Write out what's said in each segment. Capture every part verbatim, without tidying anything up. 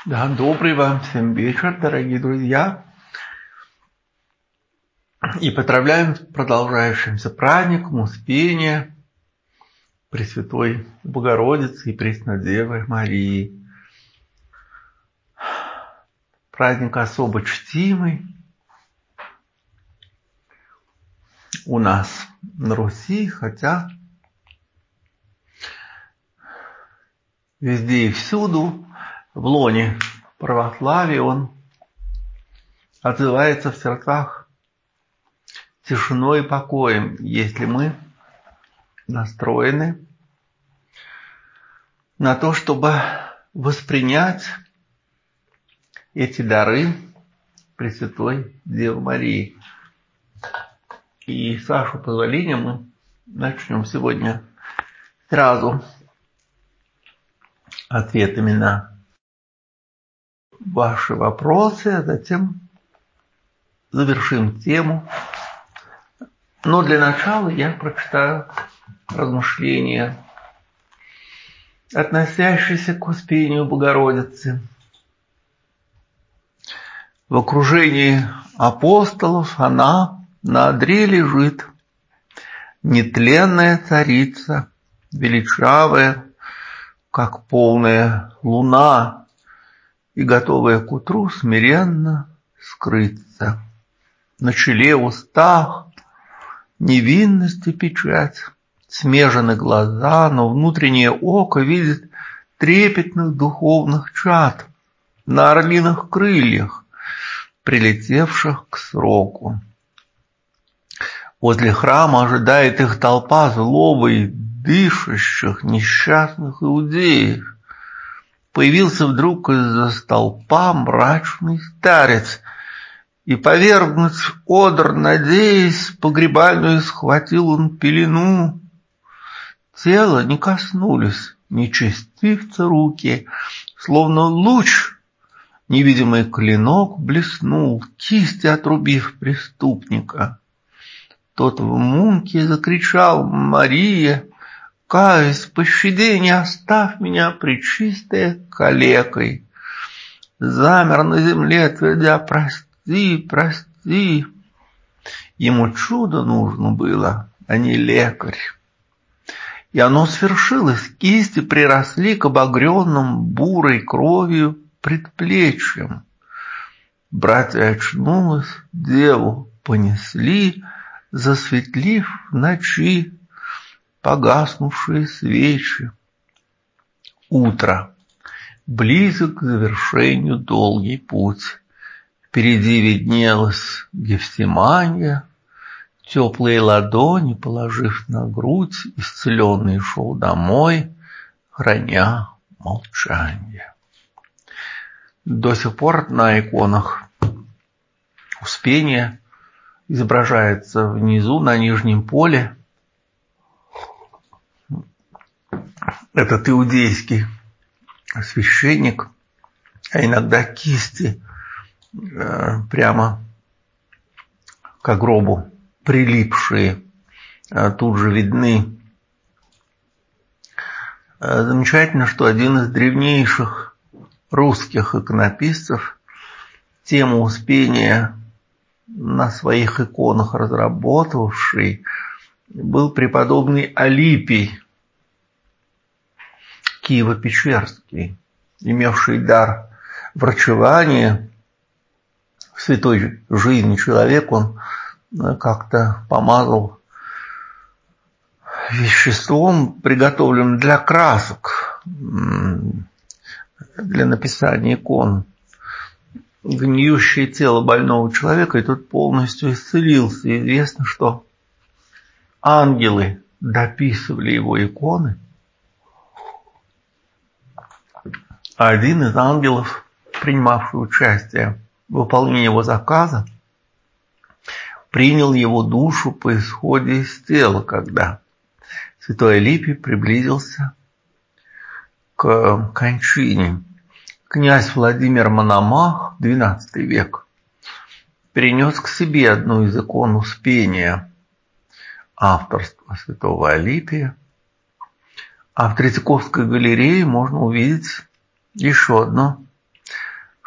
Да, добрый вам всем вечер, дорогие друзья. И поздравляем с продолжающимся праздником Успения Пресвятой Богородицы и Преснодевы Марии. Праздник особо чтимый у нас на Руси, хотя везде и всюду в лоне православия он отзывается в сердцах тишиной и покоем, если мы настроены на то, чтобы воспринять эти дары Пресвятой Девы Марии. И с вашего позволения мы начнем сегодня сразу ответами на ваши вопросы, а затем завершим тему. Но для начала я прочитаю размышления, относящиеся к Успению Богородицы. В окружении апостолов она на одре лежит, нетленная царица, величавая, как полная луна, и готовая к утру смиренно скрыться. На челе, устах невинность и печать, смежены глаза, но внутреннее око видит трепетных духовных чад на орлиных крыльях, прилетевших к сроку. Возле храма ожидает их толпа злобой дышащих несчастных иудеев. Появился вдруг из-за столпа мрачный старец, и, повергнуть в одр, надеясь, погребальную схватил он пелену. Тело не коснулись нечестивца руки, словно луч невидимый клинок блеснул, кисти отрубив преступника. Тот в муке закричал: «Мария, каюсь, пощади, не оставь меня, пречистая, калекой!» Замер на земле, твердя: «Прости, прости!» Ему чудо нужно было, а не лекарь. И оно свершилось, кисти приросли к обогренным бурой кровью предплечьям. Братья очнулась, деву понесли, засветлив в ночи погаснувшие свечи. Утро. Близок к завершению долгий путь. Впереди виднелась Гефсимания. Теплые ладони, положив на грудь, исцеленный шел домой, храня молчание. До сих пор на иконах Успения изображается внизу, на нижнем поле, этот иудейский священник, а иногда кисти э, прямо к гробу прилипшие, э, тут же видны. Э, замечательно, что один из древнейших русских иконописцев тему Успения на своих иконах разработавший был преподобный Алипий Киево-Печерский, имевший дар врачевания. В святой жизни человек, он как-то помазал веществом, приготовленным для красок, для написания икон, гниющее тело больного человека, и тот полностью исцелился. И известно, что ангелы дописывали его иконы, а один из ангелов, принимавший участие в выполнении его заказа, принял его душу по исходе из тела, когда святой Алипий приблизился к кончине. Князь Владимир Мономах, двенадцатый век, перенес к себе одну из икон Успения авторства святого Алипия, а в Третьяковской галерее можно увидеть еще одно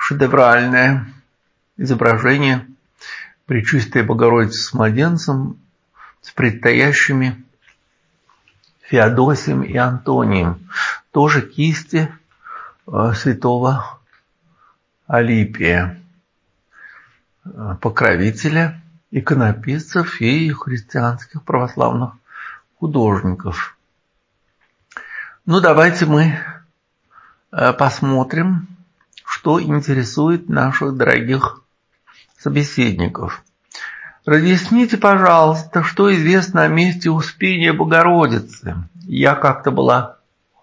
шедевральное изображение Пречистой Богородицы с младенцем, с предстоящими Феодосием и Антонием, тоже кисти святого Алипия, покровителя иконописцев и христианских православных художников. Ну, давайте мы посмотрим, что интересует наших дорогих собеседников. Разъясните, пожалуйста, что известно о месте Успения Богородицы. Я как-то была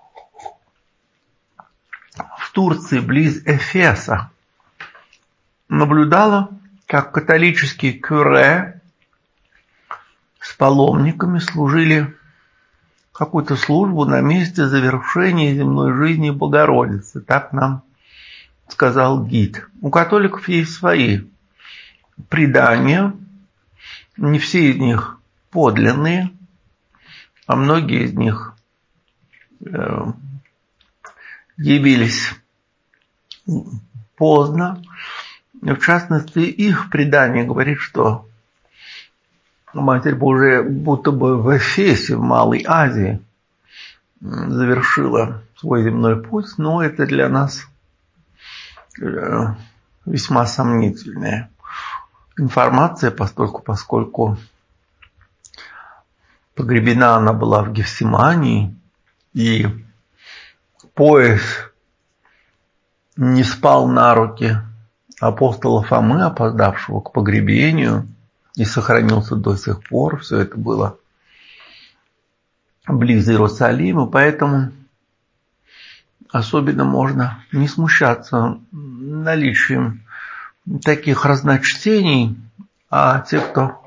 в Турции, близ Эфеса, наблюдала, как католические кюре с паломниками служили какую-то службу на месте завершения земной жизни Богородицы. Так нам сказал гид. У католиков есть свои предания, не все из них подлинные, а многие из них э, явились поздно. В частности, их предание говорит, что Матерь Божия будто бы в Эфесе, в Малой Азии, завершила свой земной путь, но это для нас весьма сомнительная информация, поскольку, поскольку погребена она была в Гефсимании, и пояс не спал на руки апостола Фомы, опоздавшего к погребению, и сохранился до сих пор. Все это было близ Иерусалима, поэтому особенно можно не смущаться наличием таких разночтений, а те, кто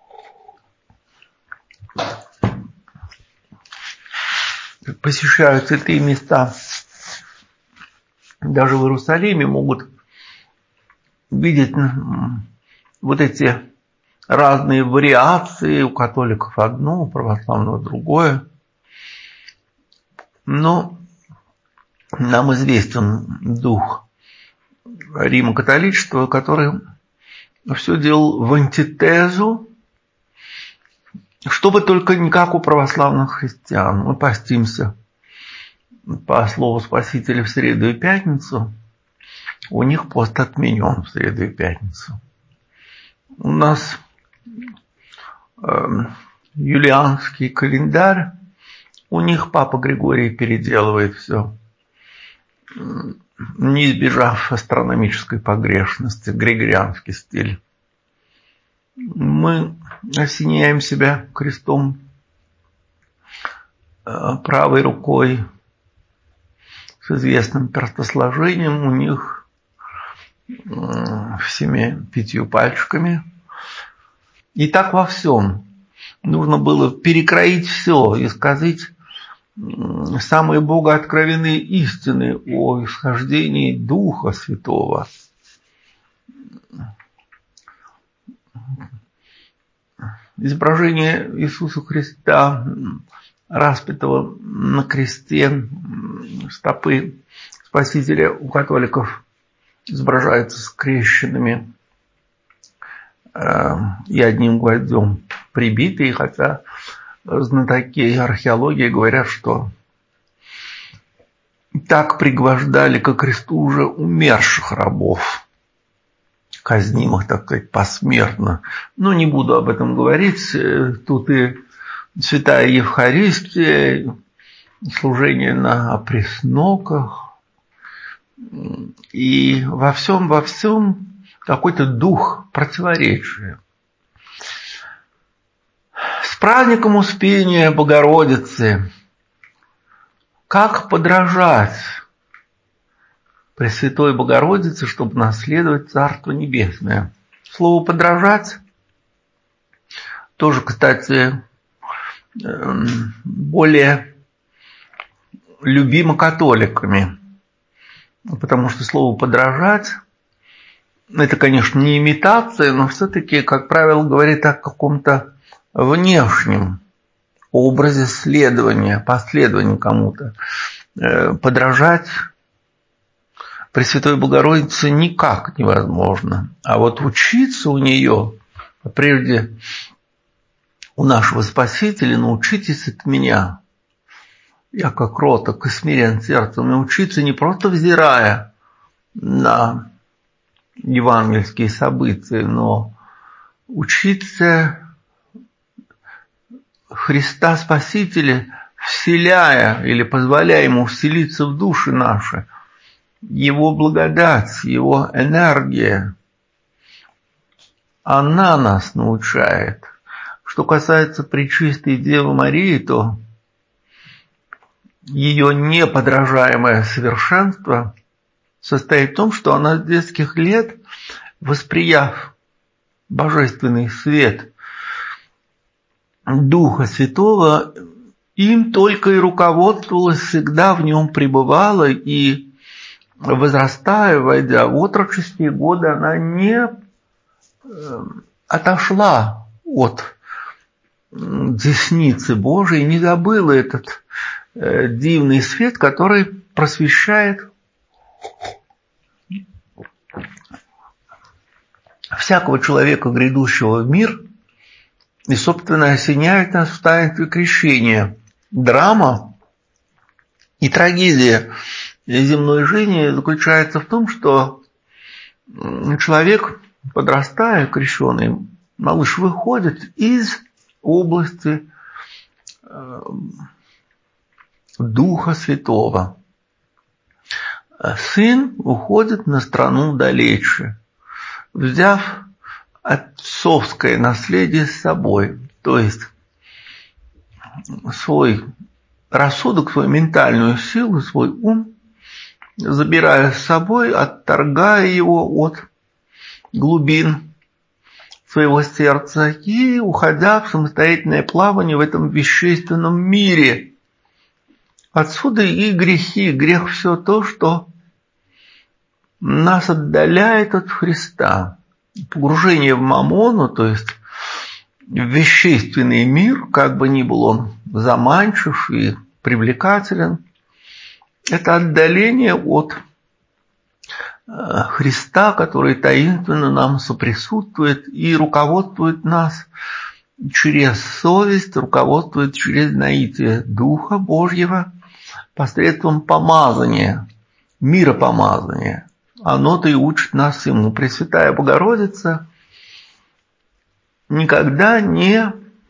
посещают святые места даже в Иерусалиме, могут видеть вот эти разные вариации, у католиков одно, у православного другое. Но нам известен дух Римо-католичества, который все делал в антитезу, чтобы только не как у православных христиан. Мы постимся по слову Спасителя в среду и пятницу, у них пост отменен в среду и пятницу. У нас э, юлианский календарь, у них папа Григорий переделывает все, не избежав астрономической погрешности, григорианский стиль. Мы осеняем себя крестом правой рукой с известным перстосложением, у них всеми пятью пальчиками. И так во всем. Нужно было перекроить все и сказать самые богооткровенные истины о исхождении Духа Святого. Изображение Иисуса Христа, распятого на кресте, стопы Спасителя у католиков изображаются скрещенными э, и одним гвоздем прибитые, хотя знатоки археологии говорят, что так пригвождали ко кресту уже умерших рабов, казнимых, так сказать, посмертно. Но не буду об этом говорить. Тут и святая Евхаристия, служение на опресноках, и во всем, во всем какой-то дух противоречия. С праздником Успения Богородицы как подражать Пресвятой Богородице, чтобы наследовать Царство Небесное? Слово «подражать» тоже, кстати, более любимо католиками, потому что слово «подражать» – это, конечно, не имитация, но все-таки, как правило, говорит о каком-то внешнем образе следования, последования кому-то. Подражать Пресвятой Богородице никак невозможно. А вот учиться у нее, прежде у нашего Спасителя, научитесь от меня. Я как кроток и смирен сердцем, научиться не просто взирая на евангельские события, но учиться Христа Спасителя, вселяя или позволяя Ему вселиться в души наши, Его благодать, Его энергия, она нас научает. Что касается Пречистой Девы Марии, то ее неподражаемое совершенство состоит в том, что она с детских лет, восприяв божественный свет Духа Святого, им только и руководствовалась, всегда в нем пребывала, и, возрастая, войдя в отроческие годы, она не отошла от десницы Божией, не забыла этот дивный свет, который просвещает всякого человека, грядущего в мир, и, собственно, осеняет нас в таинстве крещения. Драма и трагедия земной жизни заключается в том, что человек, подрастая, крещеный, малыш выходит из области Духа Святого. Сын уходит на страну далече, взяв отцовское наследие с собой, то есть свой рассудок, свою ментальную силу, свой ум, забирая с собой, отторгая его от глубин своего сердца и уходя в самостоятельное плавание в этом вещественном мире. Отсюда и грехи. Грех – все то, что нас отдаляет от Христа. Погружение в мамону, то есть в вещественный мир, как бы ни был он заманчив и привлекателен, это отдаление от Христа, который таинственно нам соприсутствует и руководствует нас через совесть, руководствует через наитие Духа Божьего посредством помазания, миропомазания. Оно-то и учит нас Ему. Пресвятая Богородица никогда не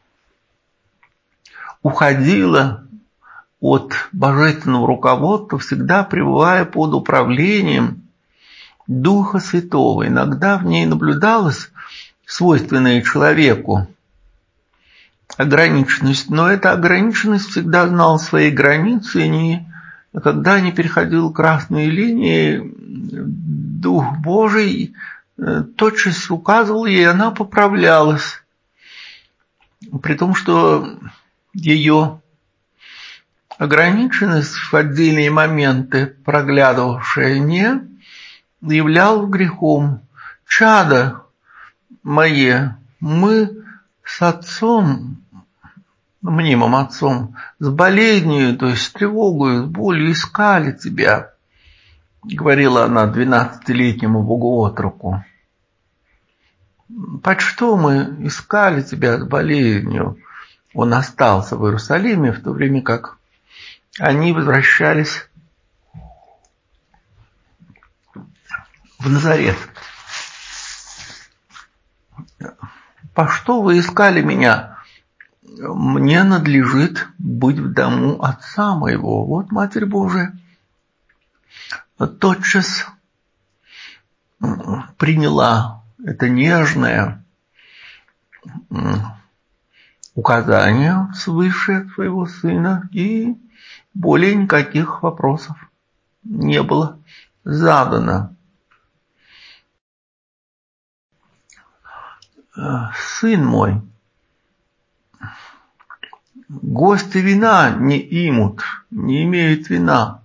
уходила от божественного руководства, всегда пребывая под управлением Духа Святого. Иногда в ней наблюдалась свойственная человеку ограниченность, но эта ограниченность всегда знала свои границы, и никогда не переходила красные линии. Дух Божий тотчас указывал ей, и она поправлялась, при том, что ее ограниченность в отдельные моменты, проглядывавшая, не являл грехом. Чадо мое, мы с отцом, мнимым отцом, с болезнью, то есть с тревогой, с болью искали тебя, говорила она двенадцатилетнему богоотроку. Почто мы искали тебя с болезнью? Он остался в Иерусалиме, в то время как они возвращались в Назарет. «По что вы искали меня? Мне надлежит быть в дому отца моего». Вот Матерь Божия тотчас приняла это нежное указание свыше от своего сына, и более никаких вопросов не было задано. «Сын мой, гости вина не имут, не имеют вина.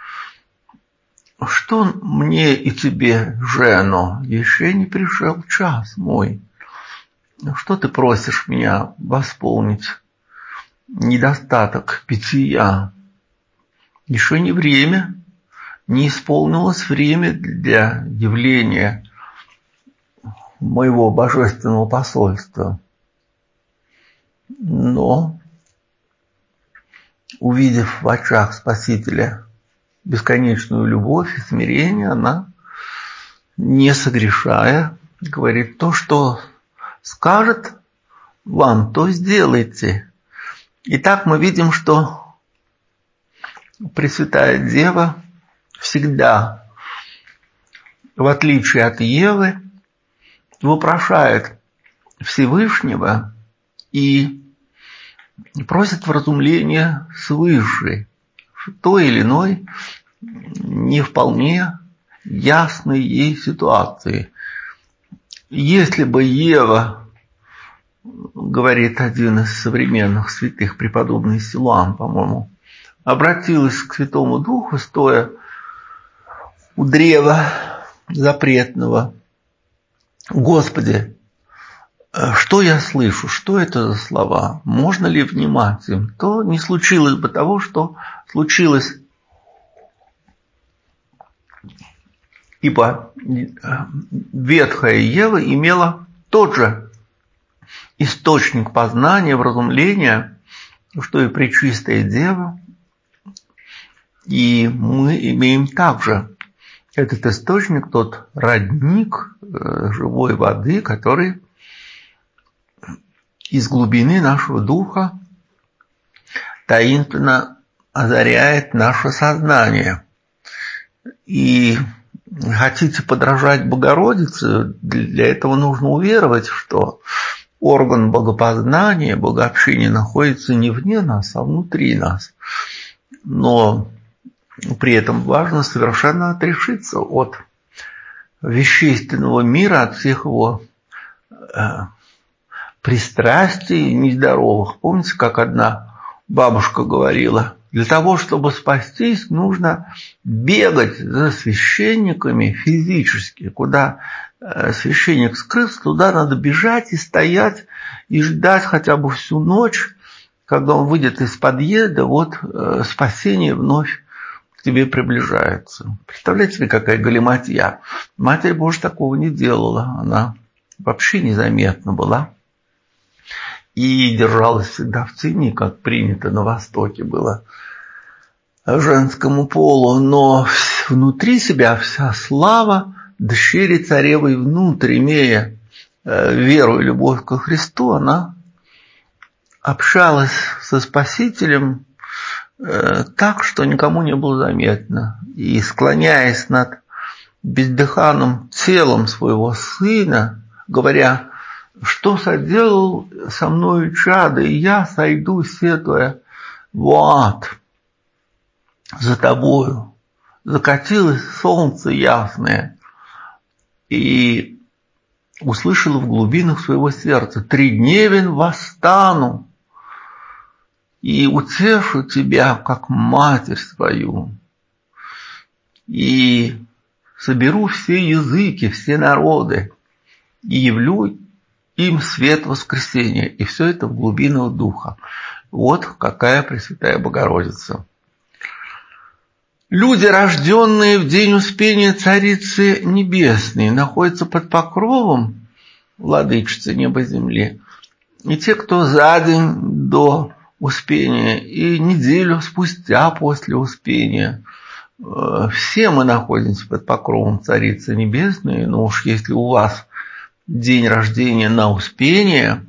Что мне и тебе, жено, еще не пришел час мой? Что ты просишь меня восполнить недостаток питья? Еще не время, не исполнилось время для явления моего божественного посольства. Но, увидев в очах Спасителя бесконечную любовь и смирение, она, не согрешая, говорит: то, что скажет вам, то сделайте. Итак, мы видим, что Пресвятая Дева всегда, в отличие от Евы, вопрошает Всевышнего и просит вразумления свыше в той или иной не вполне ясной ей ситуации. Если бы Ева, говорит один из современных святых, преподобный Силуан, по-моему, обратилась к Святому Духу, стоя у древа запретного: «Господи, что я слышу? Что это за слова? Можно ли внимать им?» то не случилось бы того, что случилось. Ибо ветхая Ева имела тот же источник познания, вразумления, что и Пречистая Дева. И мы имеем также этот источник, тот родник живой воды, который из глубины нашего духа таинственно озаряет наше сознание. И хотите подражать Богородице, для этого нужно уверовать, что орган богопознания, богообщения находится не вне нас, а внутри нас. Но при этом важно совершенно отрешиться от вещественного мира, от всех его э, пристрастий нездоровых. Помните, как одна бабушка говорила: для того, чтобы спастись, нужно бегать за священниками физически. Куда э, священник скрылся, туда надо бежать и стоять, и ждать хотя бы всю ночь. Когда он выйдет из подъезда, вот э, спасение вновь к тебе приближается. Представляете себе, какая галиматья. Матерь Божья такого не делала. Она вообще незаметна была. И держалась всегда в тени, как принято на Востоке было женскому полу. Но внутри себя вся слава дщери царевой внутрь, имея веру и любовь ко Христу, она общалась со Спасителем так, что никому не было заметно. И, склоняясь над бездыханным телом своего сына, говоря: что соделал со мною чадо, и я сойду, сетуя, в ад за тобою. Закатилось солнце ясное, и услышал в глубинах своего сердца: тридневен восстану и утешу тебя, как матерь свою, и соберу все языки, все народы, и явлю им свет воскресения. И все это в глубинах духа. Вот какая Пресвятая Богородица. Люди, рожденные в день Успения Царицы Небесной, находятся под покровом Владычицы неба и земли. И те, кто за день до Успения и неделю спустя после Успения, все мы находимся под покровом Царицы Небесной. Но уж если у вас день рождения на Успение,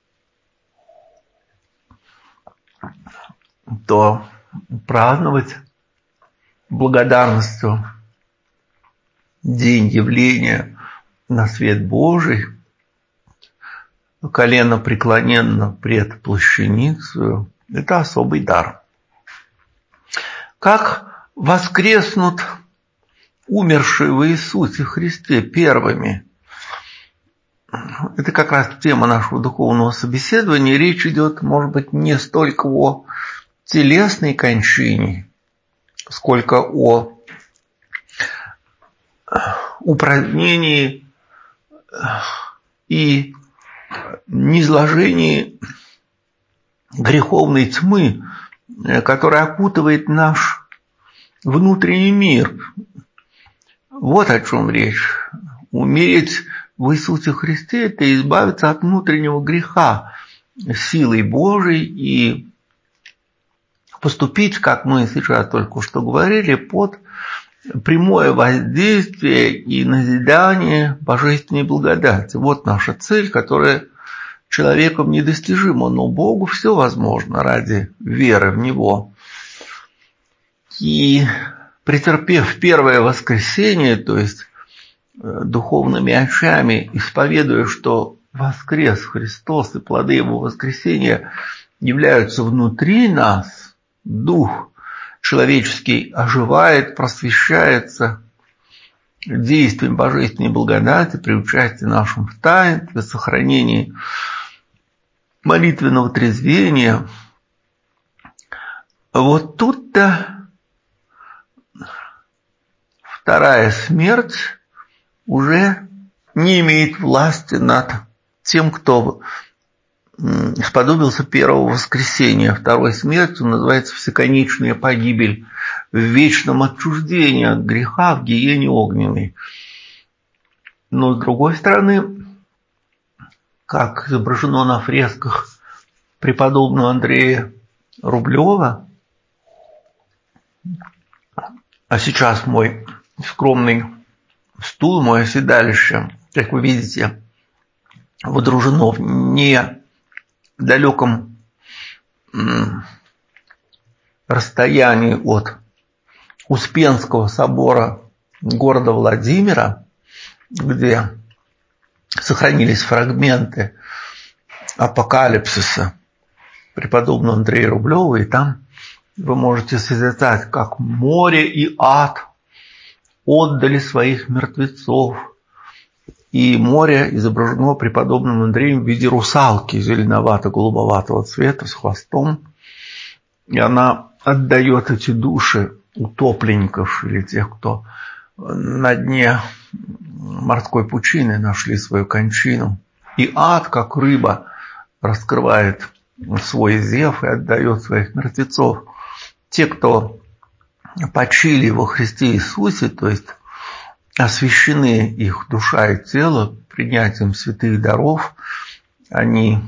то праздновать благодарностью день явления на свет Божий, колено преклоненно пред плащаницею, это особый дар. Как воскреснут умершие в Иисусе Христе первыми? Это как раз тема нашего духовного собеседования. Речь идет, может быть, не столько о телесной кончине, сколько о упразднении и низложении греховной тьмы, которая окутывает наш внутренний мир. Вот о чем речь. Умереть в Иисусе Христе – это избавиться от внутреннего греха силой Божией и поступить, как мы сейчас только что говорили, под прямое воздействие и назидание божественной благодати. Вот наша цель, которая человеком недостижима, но Богу все возможно ради веры в Него. И претерпев первое воскресение, то есть духовными очами, исповедуя, что воскрес Христос и плоды Его воскресения являются внутри нас, дух человеческий оживает, просвещается действием божественной благодати при участии нашем в таинстве, сохранении молитвенного трезвения. Вот тут-то вторая смерть уже не имеет власти над тем, кто сподобился первого воскресения. Второй смертью называется всеконечная погибель в вечном отчуждении от греха в гиене огненной. Но с другой стороны, как изображено на фресках преподобного Андрея Рублева, а сейчас мой скромный стул, мое седалище, как вы видите, водружено в недалеком расстоянии от Успенского собора города Владимира, где сохранились фрагменты апокалипсиса преподобного Андрея Рублева, и там вы можете созерцать, как море и ад отдали своих мертвецов. И море изображено преподобным Андреем в виде русалки зеленовато-голубоватого цвета с хвостом. И она отдает эти души утопленников или тех, кто на дне морской пучины нашли свою кончину. И ад, как рыба, раскрывает свой зев и отдает своих мертвецов. Те, кто почили во Христе Иисусе, то есть освящены их душа и тело принятием святых даров, они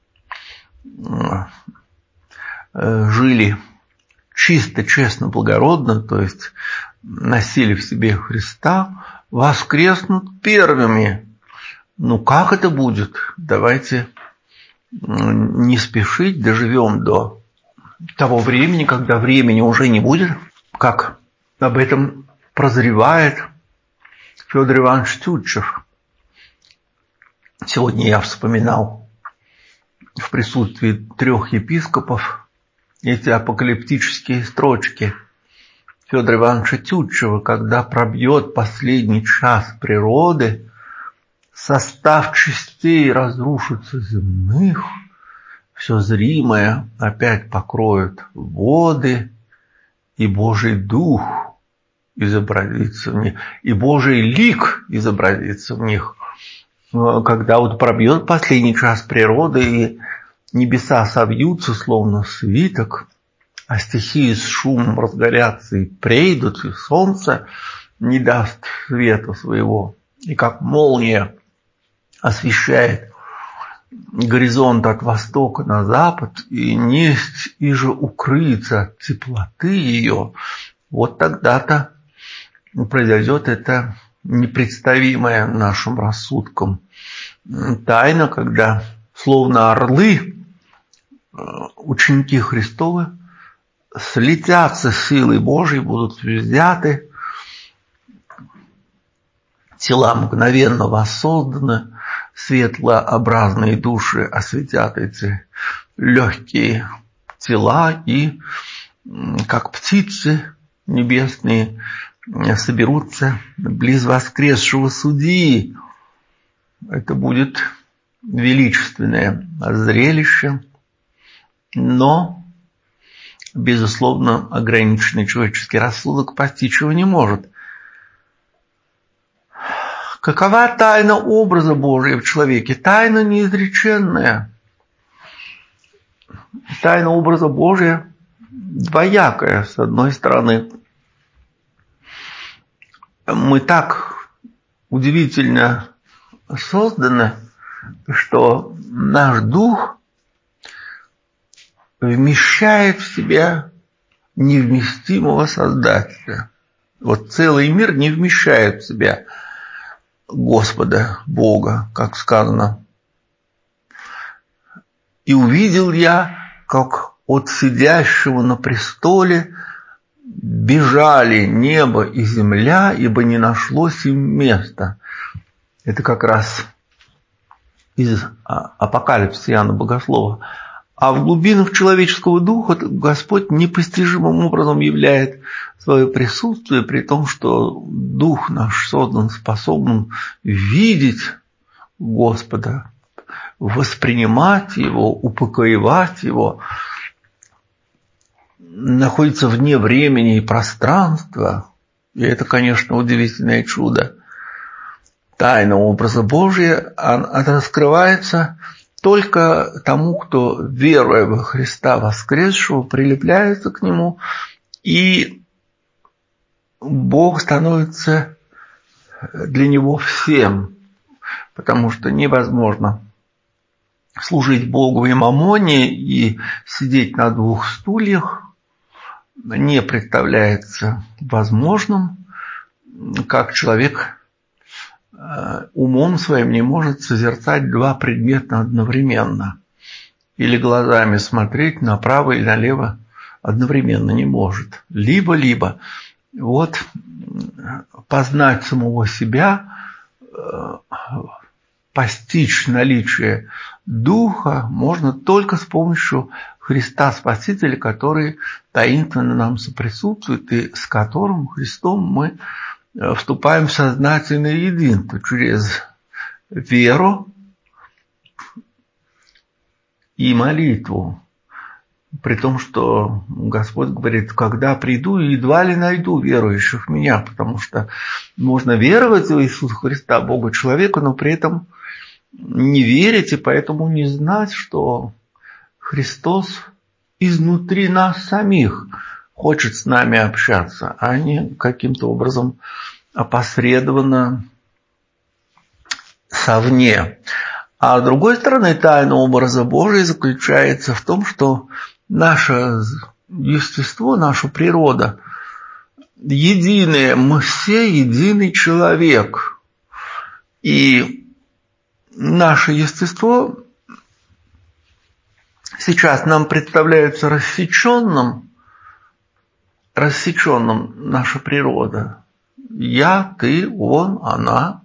жили чисто, честно, благородно, то есть носили в себе Христа, воскреснут первыми. Ну как это будет? Давайте не спешить, доживем до того времени, когда времени уже не будет, как об этом прозревает Федор Иванович Тютчев. Сегодня я вспоминал в присутствии трех епископов эти апокалиптические строчки Федора Ивановича Тютчева: когда пробьет последний час природы, состав частей разрушится земных, все зримое опять покроют воды, и Божий Дух изобразится в них, и Божий лик изобразится в них. Когда вот пробьет последний час природы, и небеса совьются, словно свиток, а стихии с шумом разгорятся и прейдут, и солнце не даст света своего, и как молния освещает горизонт от востока на запад, и несть и же укрыется от теплоты ее, вот тогда-то произойдет это непредставимое нашим рассудком тайна, когда словно орлы ученики Христовы слетятся с силой Божией, будут взяты, тела мгновенно воссозданы, светлообразные души осветят эти легкие тела, и как птицы небесные соберутся близ воскресшего судьи. Это будет величественное зрелище, но, безусловно, ограниченный человеческий рассудок постичь его не может. Какова тайна образа Божия в человеке? Тайна неизреченная. Тайна образа Божия двоякая. С одной стороны, мы так удивительно созданы, что наш дух вмещает в себя невместимого Создателя. Вот целый мир не вмещает в себя Господа, Бога, как сказано. «И увидел я, как от сидящего на престоле бежали небо и земля, ибо не нашлось им места». Это как раз из Апокалипсиса Иоанна Богослова. А в глубинах человеческого духа Господь непостижимым образом являет свое присутствие, при том, что дух наш создан способным видеть Господа, воспринимать Его, упокоивать Его, находится вне времени и пространства. И это, конечно, удивительное чудо. Тайна образа Божия, она раскрывается только тому, кто, веруя во Христа воскресшего, прилепляется к Нему, и Бог становится для него всем, потому что невозможно служить Богу и мамоне и сидеть на двух стульях, не представляется возможным, как человек умом своим не может созерцать два предмета одновременно. Или глазами смотреть направо и налево одновременно не может. Либо-либо. Вот познать самого себя, постичь наличие Духа можно только с помощью Христа Спасителя, который таинственно нам соприсутствует, и с которым, Христом, мы вступаем в сознательное единство через веру и молитву. При том, что Господь говорит: когда приду, едва ли найду верующих в Меня, потому что можно веровать в Иисуса Христа, Бога человека, но при этом не верить и поэтому не знать, что Христос изнутри нас самих хочет с нами общаться, а не каким-то образом опосредованно совне. А с другой стороны, тайна образа Божия заключается в том, что наше естество, наша природа единое, мы все единый человек. И наше естество сейчас нам представляется рассеченным, рассеченным наша природа. Я, ты, он, она.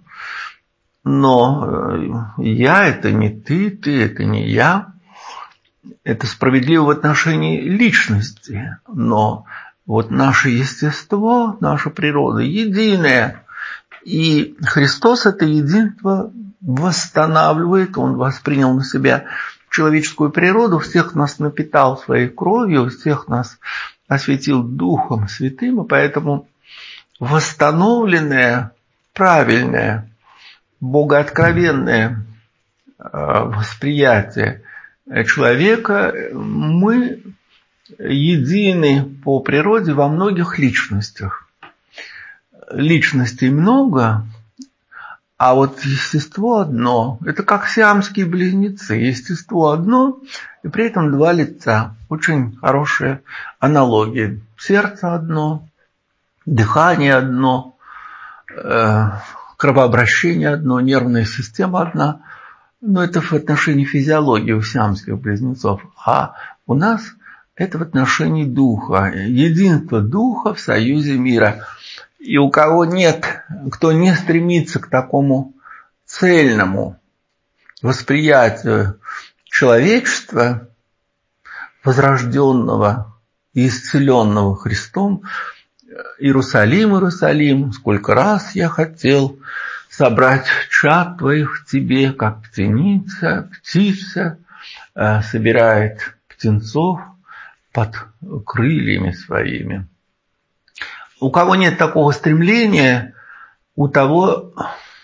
Но я – это не ты, ты – это не я. Это справедливо в отношении личности. Но вот наше естество, наша природа единое. И Христос это единство восстанавливает. Он воспринял на себя человеческую природу, всех нас напитал своей кровью, всех нас осветил Духом Святым. И поэтому восстановленное, правильное, богооткровенное восприятие человека, мы едины по природе во многих личностях. Личностей много, а вот естество одно. Это как сиамские близнецы. Естество одно, и при этом два лица. Очень хорошая аналогия. Сердце одно, дыхание одно, кровообращение одно, нервная система одна. Но это в отношении физиологии у сиамских близнецов. А у нас это в отношении духа. Единство духа в союзе мира. И у кого нет, кто не стремится к такому цельному восприятию человечества, возрожденного и исцеленного Христом: Иерусалим, Иерусалим, сколько раз я хотел собрать чад твоих в тебе, как птеница, птица э, собирает птенцов под крыльями своими. У кого нет такого стремления, у того,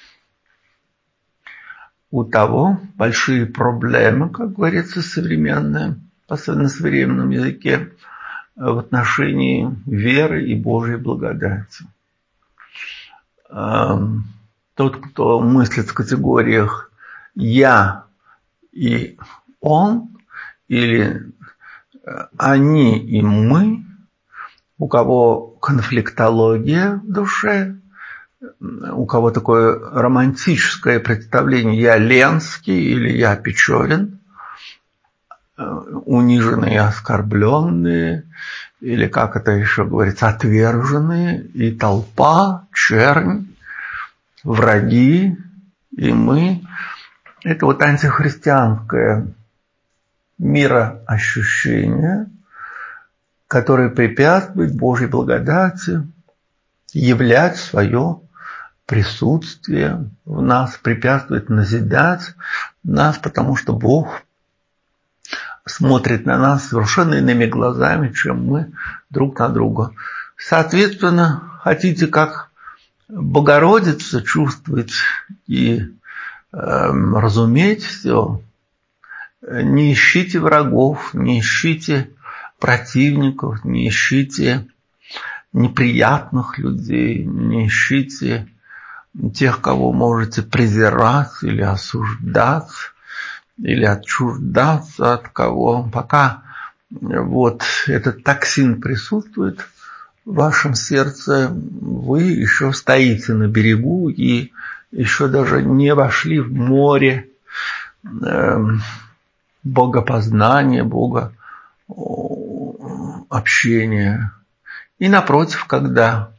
у того большие проблемы, как говорится, современные, особенно в современном языке, в отношении веры и Божьей благодати. тот, кто мыслит в категориях «я» и «он», или «они» и «мы», у кого конфликтология в душе, у кого такое романтическое представление «я Ленский» или «я Печорин», униженные и оскорбленные, или, как это еще говорится, отверженные, и толпа, чернь, враги, и мы. Это вот антихристианское мироощущение, которое препятствует Божьей благодати являть свое присутствие в нас, препятствует назидать нас, потому что Бог смотрит на нас совершенно иными глазами, чем мы друг на друга. Соответственно, хотите как Богородица чувствовать и э, разуметь все, не ищите врагов, не ищите противников, не ищите неприятных людей, не ищите тех, кого можете презирать или осуждать, или отчуждаться от кого. Пока вот этот токсин присутствует в вашем сердце, вы еще стоите на берегу и еще даже не вошли в море э, богопознания, богообщения. И напротив, когда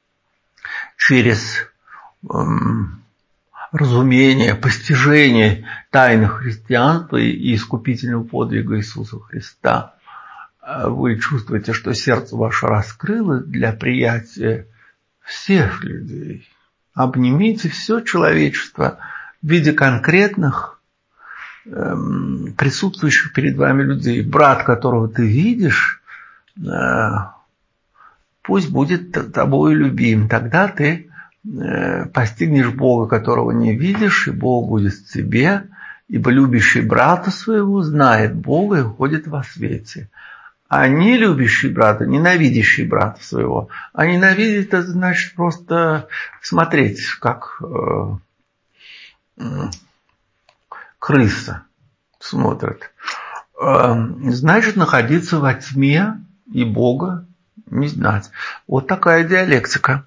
через э, разумение, постижение тайны христианства и искупительного подвига Иисуса Христа, вы чувствуете, что сердце ваше раскрылось для приятия всех людей. Обнимите все человечество в виде конкретных эм, присутствующих перед вами людей. Брат, которого ты видишь, э, пусть будет тобою любим. Тогда ты постигнешь Бога, которого не видишь, и Бог будет в тебе, ибо любящий брата своего знает Бога и ходит во свете. А не любящий брата, ненавидящий брата своего, а ненавидеть — это значит просто смотреть, как э, э, крыса смотрит. Э, значит, находиться во тьме и Бога не знать. Вот такая диалектика.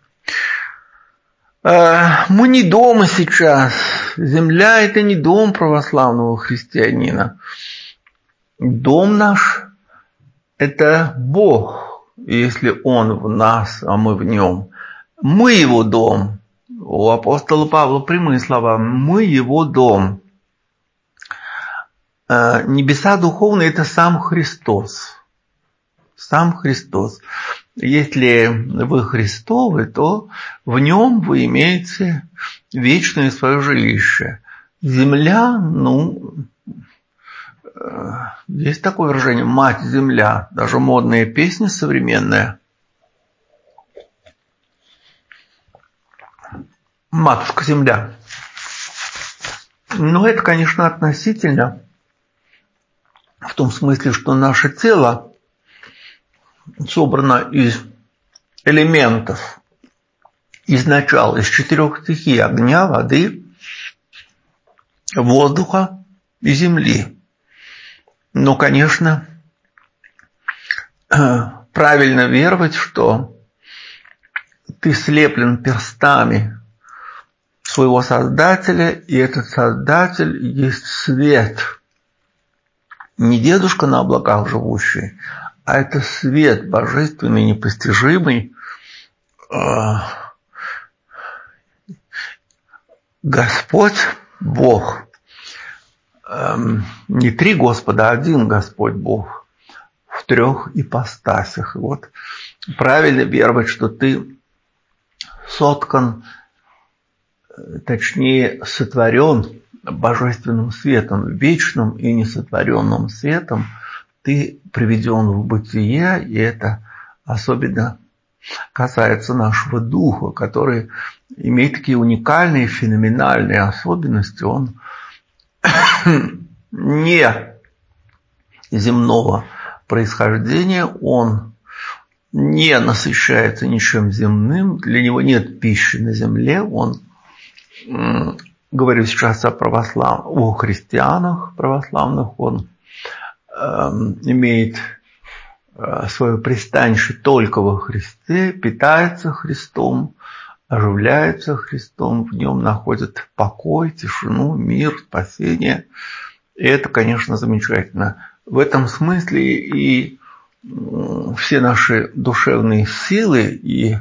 Мы не дома сейчас. Земля – это не дом православного христианина. Дом наш – это Бог, если Он в нас, а мы в Нем. Мы Его дом. У апостола Павла прямые слова. Мы Его дом. Небеса духовные – это сам Христос. Сам Христос. Если вы Христовы, то в Нем вы имеете вечное свое жилище. Земля, ну, есть такое выражение, мать-земля, даже модные песни современные. Матушка-земля. Но это, конечно, относительно, в том смысле, что наше тело собрано из элементов, изначал из четырех стихий: огня, воды, воздуха и земли. Но, конечно, правильно веровать, что ты слеплен перстами своего Создателя, и этот Создатель есть свет. Не дедушка на облаках живущий, а это свет божественный, непостижимый. Господь, Бог. Не три Господа, а один Господь Бог в трех ипостасях. И вот правильно веровать, что ты соткан, точнее сотворен божественным светом, вечным и несотворенным светом. Ты приведен в бытие, и это особенно касается нашего духа, который имеет такие уникальные, феноменальные особенности. Он не земного происхождения, он не насыщается ничем земным, для него нет пищи на земле. Он, говорю сейчас о православ... о христианах православных, он э, имеет свое пристанище только во Христе, питается Христом, оживляется Христом, в нем находит покой, тишину, мир, спасение. И это, конечно, замечательно. В этом смысле и все наши душевные силы, и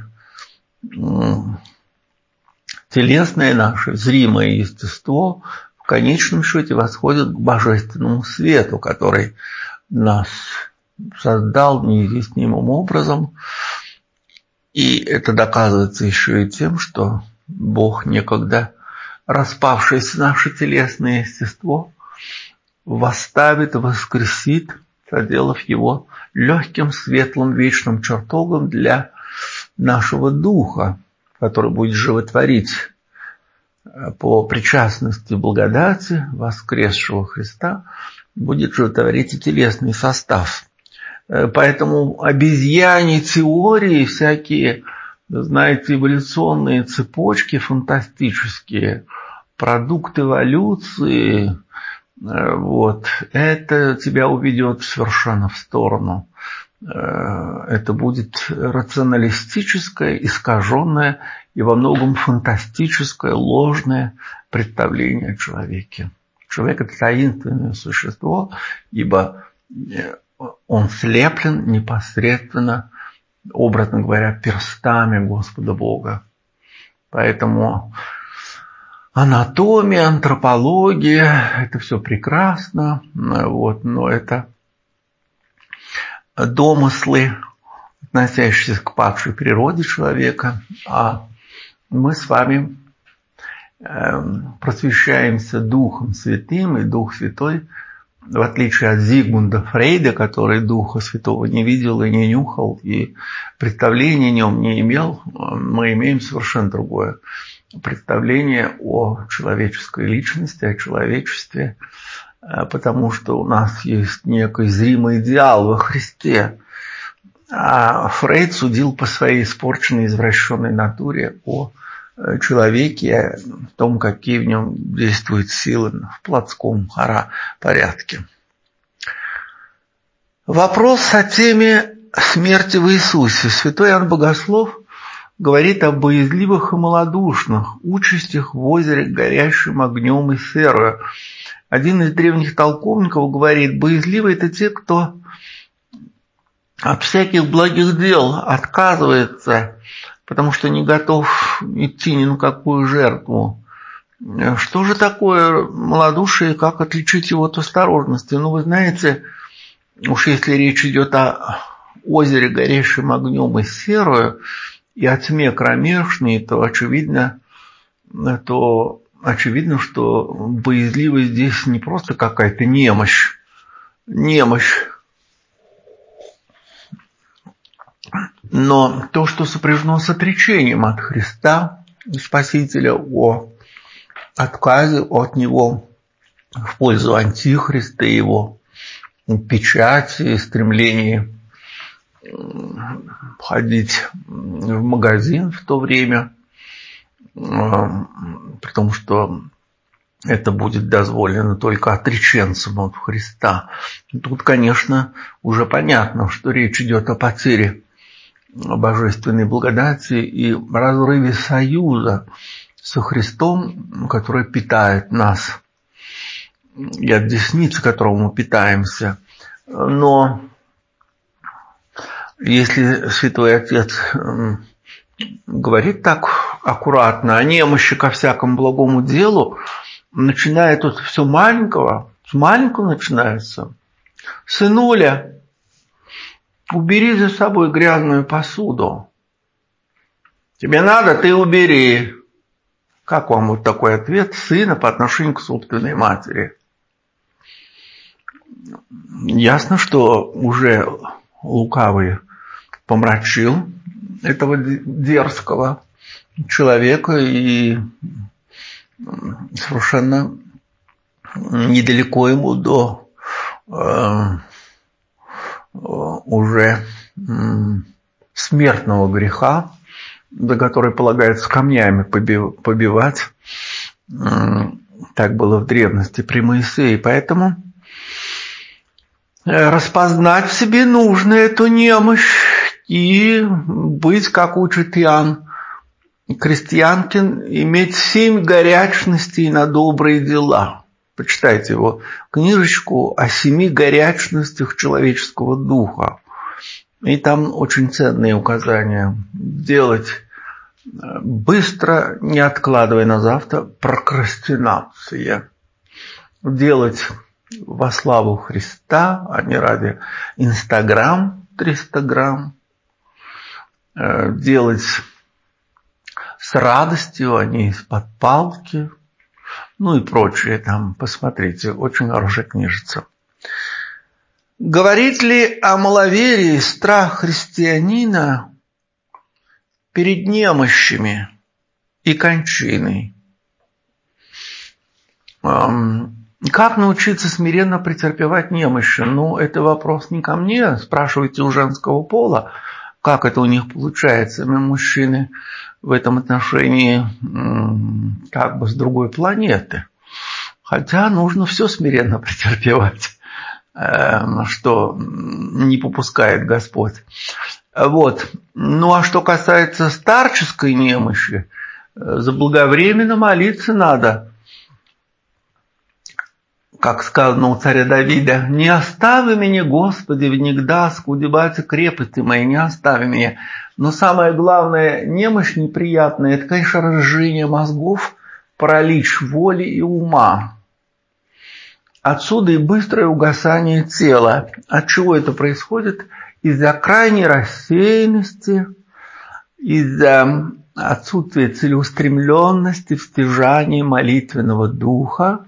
телесное наше, зримое естество в конечном счете восходит к божественному свету, который нас создал неизъяснимым образом. И это доказывается еще и тем, что Бог, некогда распавшееся наше телесное естество, восставит и воскресит, соделав его легким, светлым, вечным чертогом для нашего духа, который будет животворить по причастности благодати воскресшего Христа, будет животворить и телесный состав. Поэтому обезьяньи теории, всякие, знаете, эволюционные цепочки фантастические, продукт эволюции, вот, это тебя уведет совершенно в сторону. Это будет рационалистическое, искаженное и во многом фантастическое, ложное представление о человеке. Человек – это таинственное существо, ибо он слеплен непосредственно, образно говоря, перстами Господа Бога. Поэтому анатомия, антропология – это все прекрасно, вот, но это домыслы, относящиеся к падшей природе человека, а мы с вами просвещаемся Духом Святым, и Дух Святой, в отличие от Зигмунда Фрейда, который Духа Святого не видел и не нюхал, и представления о нем не имел, мы имеем совершенно другое представление о человеческой личности, о человечестве, потому что у нас есть некий зримый идеал во Христе. А Фрейд судил по своей испорченной, извращенной натуре о человеке, о том, какие в нем действуют силы в плотском порядке. Вопрос о теме смерти в Иисусе. Святой Иоанн Богослов говорит о боязливых и малодушных участях в озере, горящим огнем и серою. Один из древних толковников говорит: боязливые – это те, кто от всяких благих дел отказывается, потому что не готов идти ни на какую жертву. Что же такое малодушие, как отличить его от осторожности? Ну, вы знаете, уж если речь идет о озере, горящем огнем и серою, и о тьме кромешной, то очевидно, то очевидно, что боязливость здесь не просто какая-то немощь, немощь, но то, что сопряжено с отречением от Христа, Спасителя, о отказе от Него в пользу антихриста, его печати, стремлении ходить в магазин в то время, при том, что это будет дозволено только отреченцам от Христа. Тут, конечно, уже понятно, что речь идет о потере божественной благодати и разрыве союза со Христом, который питает нас, и от десницы которого мы питаемся. Но если Святой Отец говорит так аккуратно о немощи ко всякому благому делу, начиная тут все маленького, с маленького начинается. Сынуля, убери за собой грязную посуду. Тебе надо, ты убери. Как вам вот такой ответ сына по отношению к собственной матери? Ясно, что уже лукавый помрачил этого дерзкого человека, и совершенно недалеко ему до э, уже э, смертного греха, за который полагается камнями побивать. Так было в древности при Моисее. Поэтому распознать в себе нужно эту немощь и быть, как учит Иоанн Крестьянкин, иметь семь горячностей на добрые дела. Почитайте его книжечку о семи горячностях человеческого духа. И там очень ценные указания. Делать быстро, не откладывая на завтра, прокрастинация. Делать во славу Христа, а не ради Инстаграм триста грамм. Делать с радостью, а не из-под палки. Ну и прочее там, посмотрите, очень хорошая книжица. Говорит ли о маловерии страх христианина перед немощами и кончиной? Как научиться смиренно претерпевать немощи? Ну, это вопрос не ко мне, спрашивайте у женского пола, как это у них получается. Мы, мужчины, в этом отношении как бы с другой планеты. Хотя нужно все смиренно претерпевать, что не попускает Господь. Вот. Ну, а что касается старческой немощи, заблаговременно молиться надо. Как сказано у царя Давида: «Не остави меня, Господи, внегда, скудебати крепости моей, не остави меня». Но самое главное, немощь неприятная, это, конечно, разжижение мозгов, паралич воли и ума. Отсюда и быстрое угасание тела. От чего это происходит? Из-за крайней рассеянности, из-за отсутствия целеустремленности в стяжании молитвенного духа,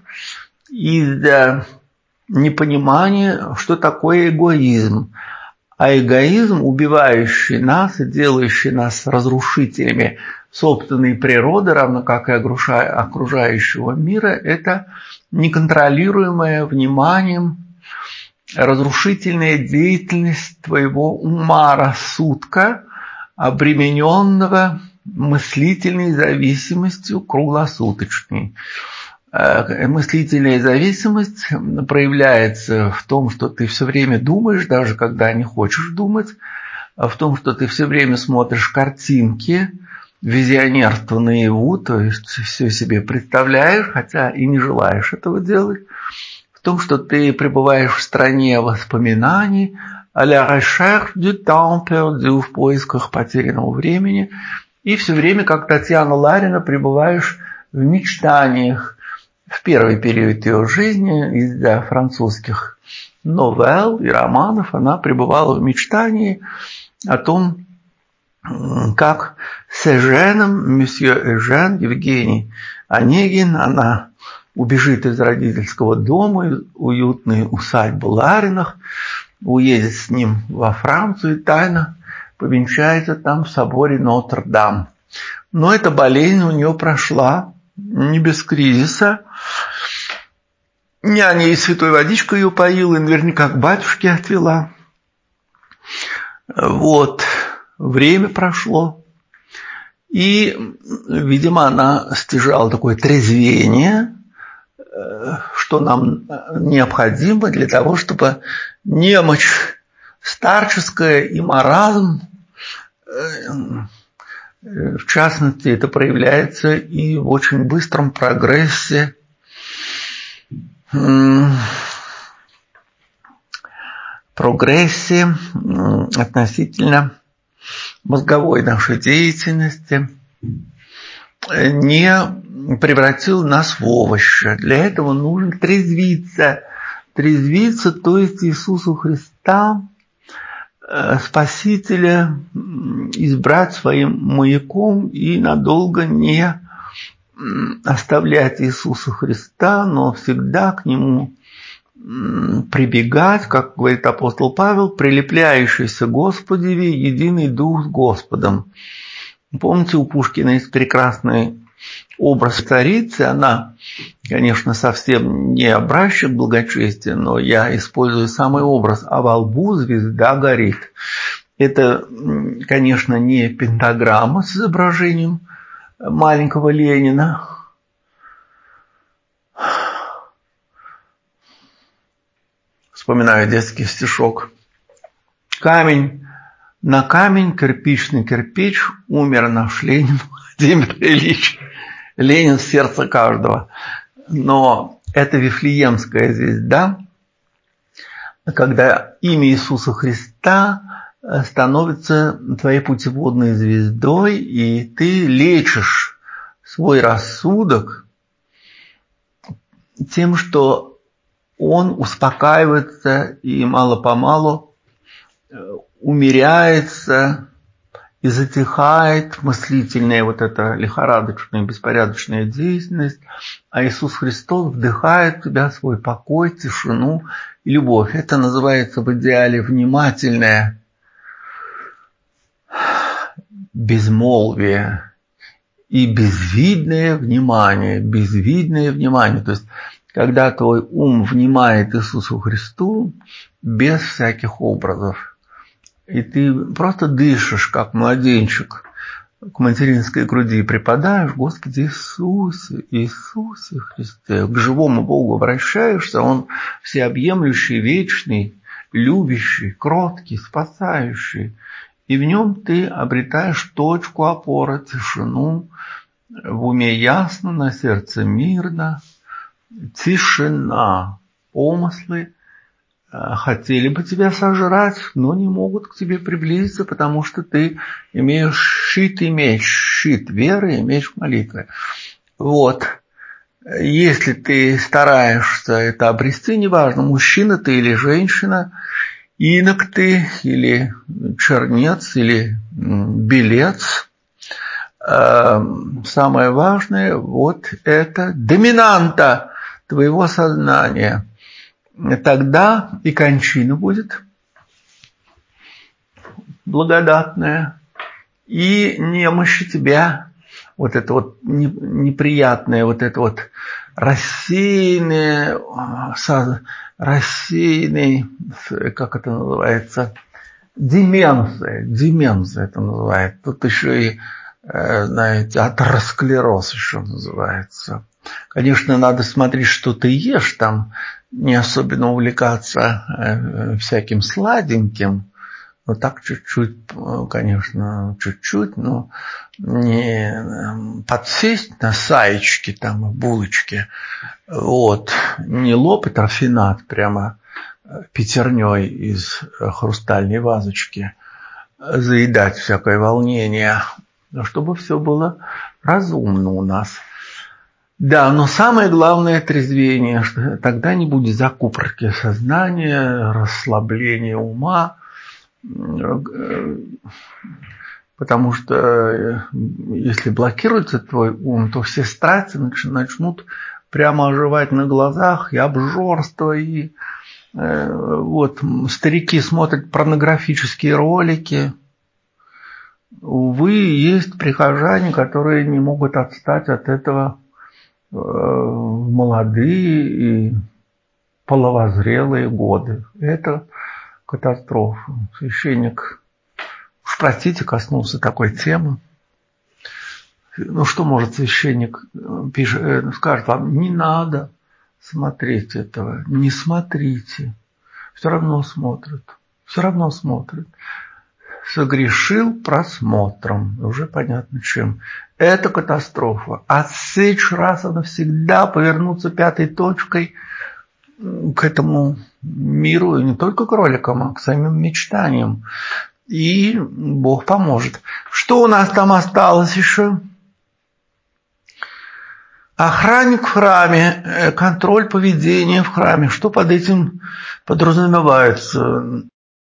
из-за непонимания, что такое эгоизм. А эгоизм, убивающий нас и делающий нас разрушителями собственной природы, равно как и окружающего мира, это неконтролируемая вниманием разрушительная деятельность твоего ума, рассудка, обремененного мыслительной зависимостью круглосуточной. Мыслительная зависимость проявляется в том, что ты все время думаешь, даже когда не хочешь думать, в том, что ты все время смотришь картинки, визионерство наяву, то есть все себе представляешь, хотя и не желаешь этого делать, в том, что ты пребываешь в стране воспоминаний, à la recherche du temps perdu, в поисках потерянного времени, и все время, как Татьяна Ларина, пребываешь в мечтаниях. В первый период ее жизни из-за французских новелл и романов она пребывала в мечтании о том, как с Эженом, месье Эжен, Евгений Онегин, она убежит из родительского дома, из уютной усадьбы Лариных, уедет с ним во Францию и тайно повенчается там в соборе Нотр-Дам. Но эта болезнь у нее прошла не без кризиса. Няня и святой водичкой ее поила, и наверняка к батюшке отвела. Вот. Время прошло. И, видимо, она стяжала такое трезвение, что нам необходимо для того, чтобы немощь старческая и маразм, в частности, это проявляется и в очень быстром прогрессе прогрессе относительно мозговой нашей деятельности, не превратил нас в овощи. Для этого нужно трезвиться. Трезвиться, то есть Иисусу Христа, Спасителя, избрать своим маяком и надолго не оставлять Иисуса Христа, но всегда к Нему прибегать, как говорит апостол Павел, прилепляющийся Господеви, единый дух с Господом. Помните, у Пушкина есть прекрасный образ царицы, она, конечно, совсем не образчик благочестия, но я использую самый образ, а во лбу звезда горит. Это, конечно, не пентаграмма с изображением маленького Ленина. Вспоминаю детский стишок. Камень на камень, кирпич на кирпич, умер наш Ленин Владимир Ильич. Ленин в сердце каждого. Но это Вифлеемская звезда, когда имя Иисуса Христа становится твоей путеводной звездой, и ты лечишь свой рассудок тем, что он успокаивается и мало-помалу умеряется и затихает мыслительная вот эта лихорадочная, беспорядочная деятельность, а Иисус Христос вдыхает в тебя свой покой, тишину и любовь. Это называется в идеале внимательное безмолвие и безвидное внимание. Безвидное внимание. То есть, когда твой ум внимает Иисусу Христу без всяких образов, и ты просто дышишь, как младенчик, к материнской груди припадаешь, Господи Иисусе, Иисусе Христе, к живому Богу обращаешься, Он всеобъемлющий, вечный, любящий, кроткий, спасающий. И в нем ты обретаешь точку опоры, тишину, в уме ясно, на сердце мирно, тишина. Помыслы хотели бы тебя сожрать, но не могут к тебе приблизиться, потому что ты имеешь щит и меч, щит веры и меч молитвы. Вот. Если ты стараешься это обрести, неважно, мужчина ты или женщина, инок ты или чернец или белец, самое важное вот это доминанта твоего сознания. Тогда и кончина будет благодатная, и немощи тебя, вот это вот неприятное, вот это вот рассеянное, рассеянный, как это называется, деменция, деменция это называется. Тут еще и, знаете, атеросклероз еще называется. Конечно, надо смотреть, что ты ешь там, не особенно увлекаться всяким сладеньким, но так чуть-чуть, конечно, чуть-чуть, но не подсесть на саечки там, булочки, вот, не лопать рафинад прямо пятерней из хрустальной вазочки, заедать всякое волнение, чтобы все было разумно у нас. Да, но самое главное трезвение, что тогда не будет закупорки сознания, расслабления ума, потому что если блокируется твой ум, то все страсти начнут прямо оживать на глазах, и обжорство, и вот старики смотрят порнографические ролики. Увы, есть прихожане, которые не могут отстать от этого в молодые и половозрелые годы. Это катастрофа. Священник, уж простите, коснулся такой темы. Ну что может священник пишет, скажет вам, не надо смотреть этого, не смотрите. Все равно смотрят, все равно смотрят. Согрешил просмотром, уже понятно чем. Это катастрофа. Отсечь раз и навсегда, повернуться пятой точкой к этому миру, и не только к роликам, а к самим мечтаниям. И Бог поможет. Что у нас там осталось еще? Охранник в храме, контроль поведения в храме. Что под этим подразумевается?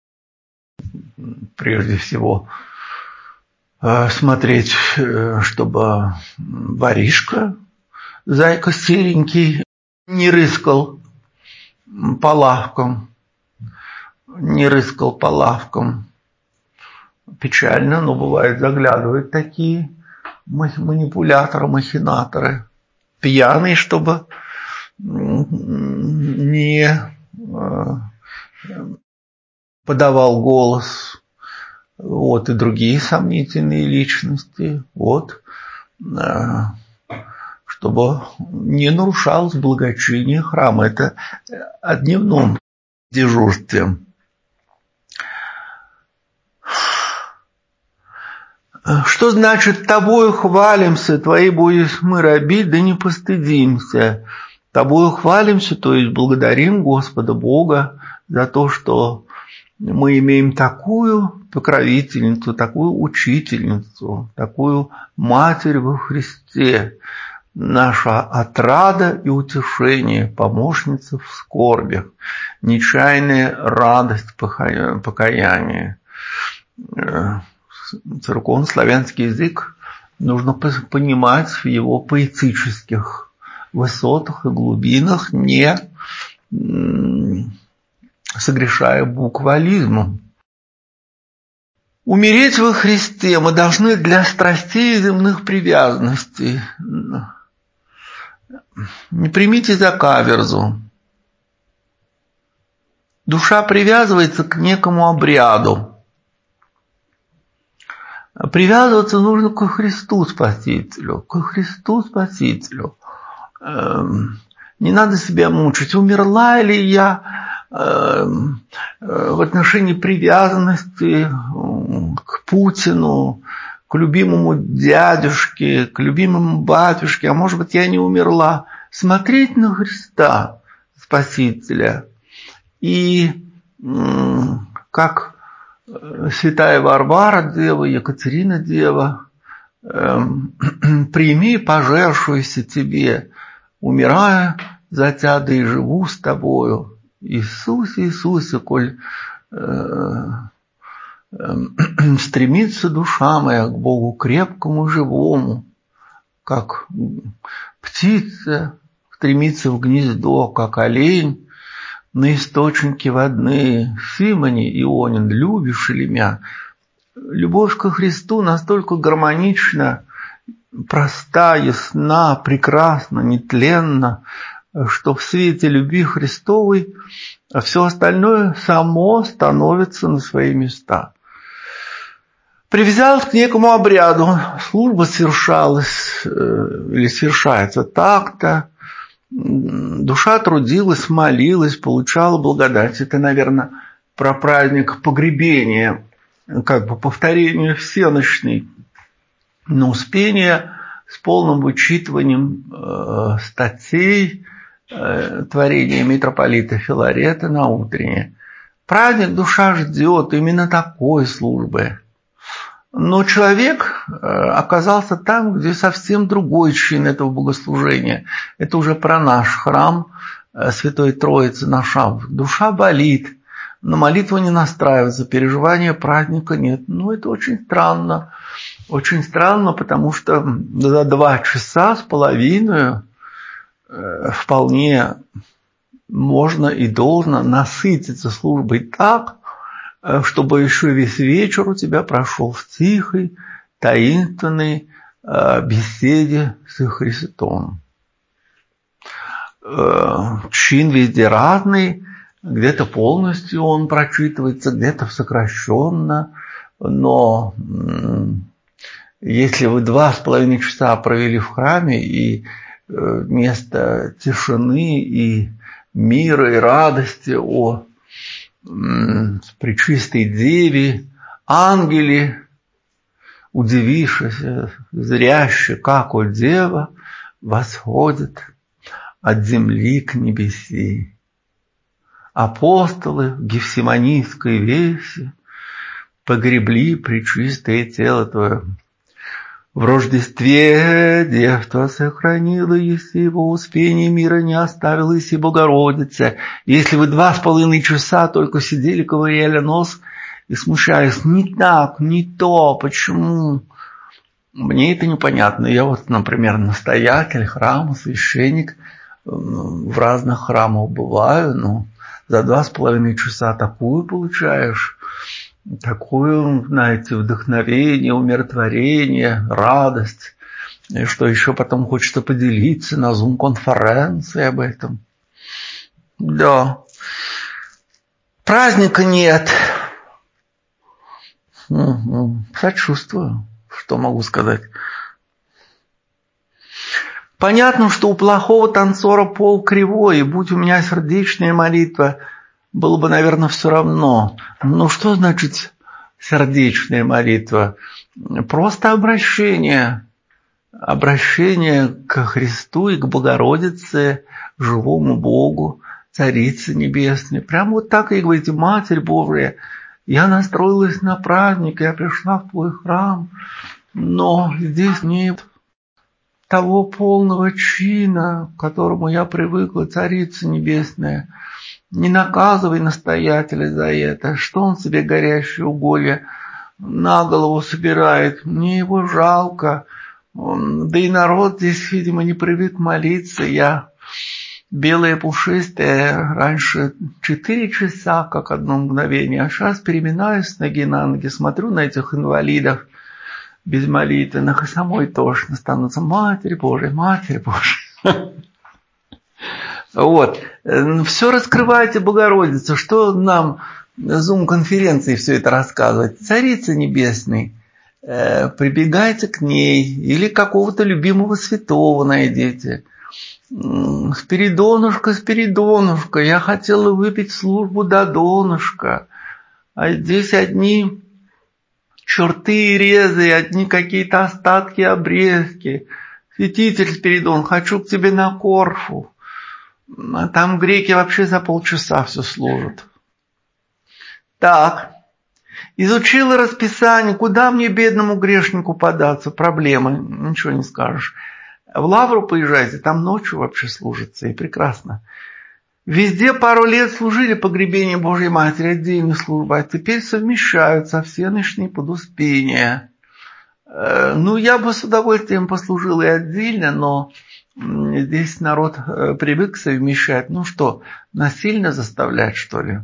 Прежде всего, смотреть, чтобы воришка, зайка серенький, не рыскал по лавкам, не рыскал по лавкам. Печально, но бывает, заглядывают такие манипуляторы, махинаторы, пьяные, чтобы не подавал голос, вот, и другие сомнительные личности, вот, чтобы не нарушалось благочиние храма. Это о дневном дежурстве. Что значит «тобою хвалимся, твои будешь мы робить, да не постыдимся»? Тобою хвалимся, то есть благодарим Господа Бога за то, что мы имеем такую покровительницу, такую учительницу, такую Матерь во Христе, наша отрада и утешение, помощница в скорбях, нечаянная радость покаяния. Церковно-славянский язык нужно понимать в его поэтических высотах и глубинах, не согрешая буквализмом. Умереть во Христе мы должны для страстей и земных привязанностей. Не примите за каверзу. Душа привязывается к некому обряду. Привязываться нужно ко Христу Спасителю, ко Христу Спасителю. Не надо себя мучить, умерла ли я в отношении привязанности к Путину, к любимому дядюшке, к любимому батюшке, а может быть, я не умерла. Смотреть на Христа Спасителя и как святая Варвара Дева, Екатерина Дева, прими, пожертвуйся тебе, умирая за тебя, да и живу с тобою. Иисусе, Иисусе, коль э, э, стремится душа моя к Богу крепкому, живому, как птица стремится в гнездо, как олень на источнике водные. Симоне Ионин, любишь ли меня? Любовь ко Христу настолько гармонична, проста, ясна, прекрасна, нетленна, что в свете любви Христовой все остальное само становится на свои места. Привязалась к некому обряду, служба совершалась или совершается так-то, душа трудилась, молилась, получала благодать. Это, наверное, про праздник погребения, как бы повторение всеночной, на Успение с полным вычитыванием э, статей э, творения митрополита Филарета на утреннее. Праздник душа ждет именно такой службы. Но человек э, оказался там, где совсем другой чин этого богослужения. Это уже про наш храм э, Святой Троицы, наш храм. Душа болит, на молитву не настраивается, переживания праздника нет. Ну, это очень странно. Очень странно, потому что за два часа с половиной э, вполне можно и должно насытиться службой так, э, чтобы еще весь вечер у тебя прошел в тихой, таинственной э, беседе с Христом. Э, чин везде разный, где-то полностью он прочитывается, где-то сокращенно, но... Если вы два с половиной часа провели в храме, и вместо тишины и мира и радости о пречистой Деве, ангеле, удивившись, зряще, как о Дева, восходит от земли к небеси. Апостолы в Гефсиманийской весе погребли пречистое тело Твое. В Рождестве Девство сохранила Еси, во Успении мира не оставила Еси Богородица. Если вы два с половиной часа только сидели, ковыряли нос и смущались, не так, не то, почему? Мне это непонятно. Я вот, например, настоятель храма, священник, в разных храмах бываю, но за два с половиной часа такую получаешь, такое, знаете, вдохновение, умиротворение, радость, и что еще потом хочется поделиться на зум-конференции об этом. Да. Праздника нет. Угу. Сочувствую. Что могу сказать? Понятно, что у плохого танцора пол кривой, и будь у меня сердечная молитва, было бы, наверное, все равно. Но что значит сердечная молитва? Просто обращение. Обращение к Христу и к Богородице, к живому Богу, Царице Небесной. Прямо вот так и говорите: Матерь Божия, я настроилась на праздник, я пришла в Твой храм, но здесь нет того полного чина, к которому я привыкла, Царица Небесная. Не наказывай настоятеля за это, что он себе горящие уголья на голову собирает. Мне его жалко. Да и народ здесь, видимо, не привык молиться. Я белая пушистая, раньше четыре часа, как одно мгновение, а сейчас переминаюсь с ноги на ноги, смотрю на этих инвалидов безмолитвенных, и самой тошно становится. Матерь Божия, Матерь Божия. Вот. Все раскрывайте, Богородица. Что нам на зум-конференции все это рассказывать? Царица Небесной. Прибегайте к ней. Или какого-то любимого святого найдите. Спиридонушка, Спиридонушка, я хотела выпить службу до донышка. А здесь одни черты и резы, одни какие-то остатки, обрезки. Святитель Спиридон, хочу к тебе на Корфу. А там греки вообще за полчаса все служат. Так, изучила расписание. Куда мне, бедному грешнику, податься? Проблема, ничего не скажешь. В Лавру поезжайте, там ночью вообще служится, и прекрасно. Везде пару лет служили погребение Божьей Матери, отдельная служба, а теперь совмещают со всеночные подуспения. Ну, я бы с удовольствием послужил и отдельно, но здесь народ привык совмещать. Ну что, насильно заставлять, что ли?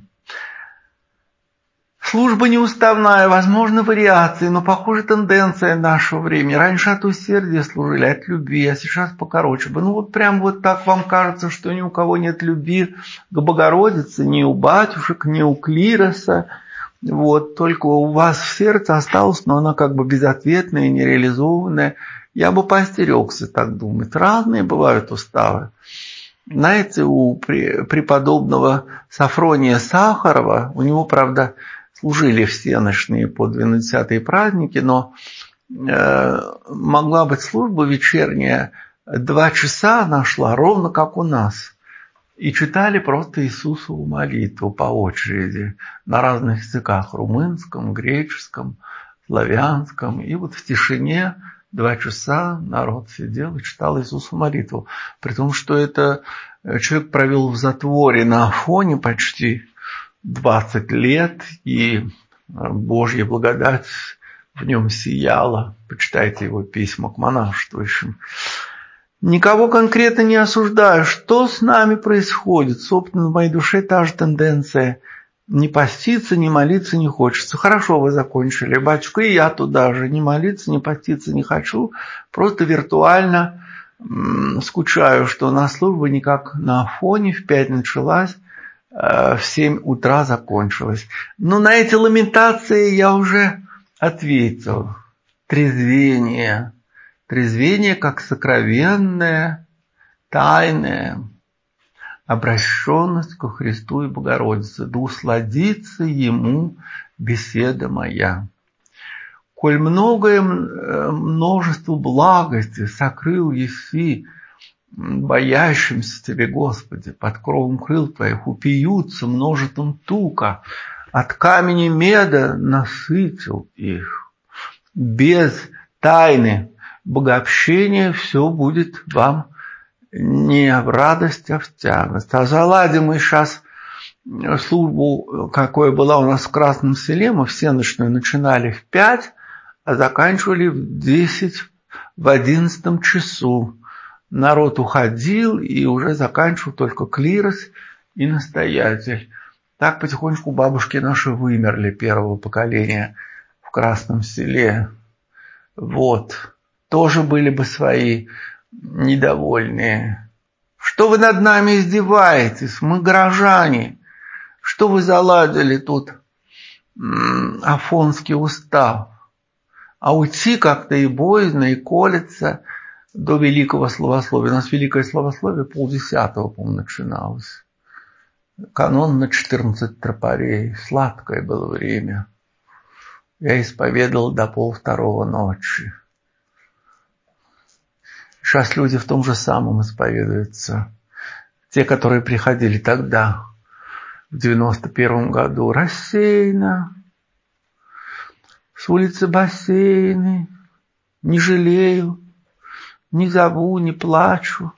Служба неуставная, возможно, вариации, но, похоже, тенденция нашего времени. Раньше от усердия служили, от любви, а сейчас покороче бы. Ну, вот прям вот так вам кажется, что ни у кого нет любви к Богородице, ни у батюшек, ни у клироса. Вот, только у вас в сердце осталась, но она как бы безответная, нереализованная. Я бы поостерегся так думать. Разные бывают уставы. Знаете, у преподобного Сафрония Сахарова, у него, правда, служили всенощные по двенадцатые праздники, но э, могла быть служба вечерняя, два часа она шла, ровно как у нас. И читали просто Иисусову молитву по очереди на разных языках: румынском, греческом, славянском. И вот в тишине два часа народ сидел и читал Иисусову молитву. При том, что это человек провел в затворе на Афоне почти двадцать лет, и Божья благодать в нем сияла. Почитайте его письма к монашествующим. Никого конкретно не осуждаю. Что с нами происходит? Собственно, в моей душе та же тенденция. Не поститься, не молиться не хочется. Хорошо вы закончили, батюшка, и я туда же. Не молиться, не поститься не хочу. Просто виртуально м- скучаю, что на службу никак на Афоне в пять началась, э- в семь утра закончилась. Но на эти ламентации я уже ответил. Трезвение. Трезвение как сокровенное, тайное, обращенность ко Христу и Богородице, да усладится ему беседа моя. Коль многое множество благости сокрыл еси боящимся Тебе, Господи, под кровом крыл Твоих, упьются множеством тука, от камня меда насытил их. Без тайны богообщения все будет вам не в радость, а в тягость. А заладим мы сейчас службу, какая была у нас в Красном Селе, мы всенощную начинали в пять, а заканчивали в десять, в одиннадцатом часу. Народ уходил, и уже заканчивал только клирос и настоятель. Так потихонечку бабушки наши вымерли, первого поколения в Красном Селе. Вот. Тоже были бы свои недовольные. Что вы над нами издеваетесь? Мы горожане. Что вы заладили тут? Афонский устав, а уйти как-то и боязно, и колется до великого словословия. У нас великое словословие полдесятого, по-моему, начиналось. Канон на четырнадцать тропарей. Сладкое было время. Я исповедовал до полвторого ночи. Сейчас люди в том же самом исповедуются. Те, которые приходили тогда, в девяносто первом году, рассеянно, с улицы Бассейны, не жалею, не зову, не плачу.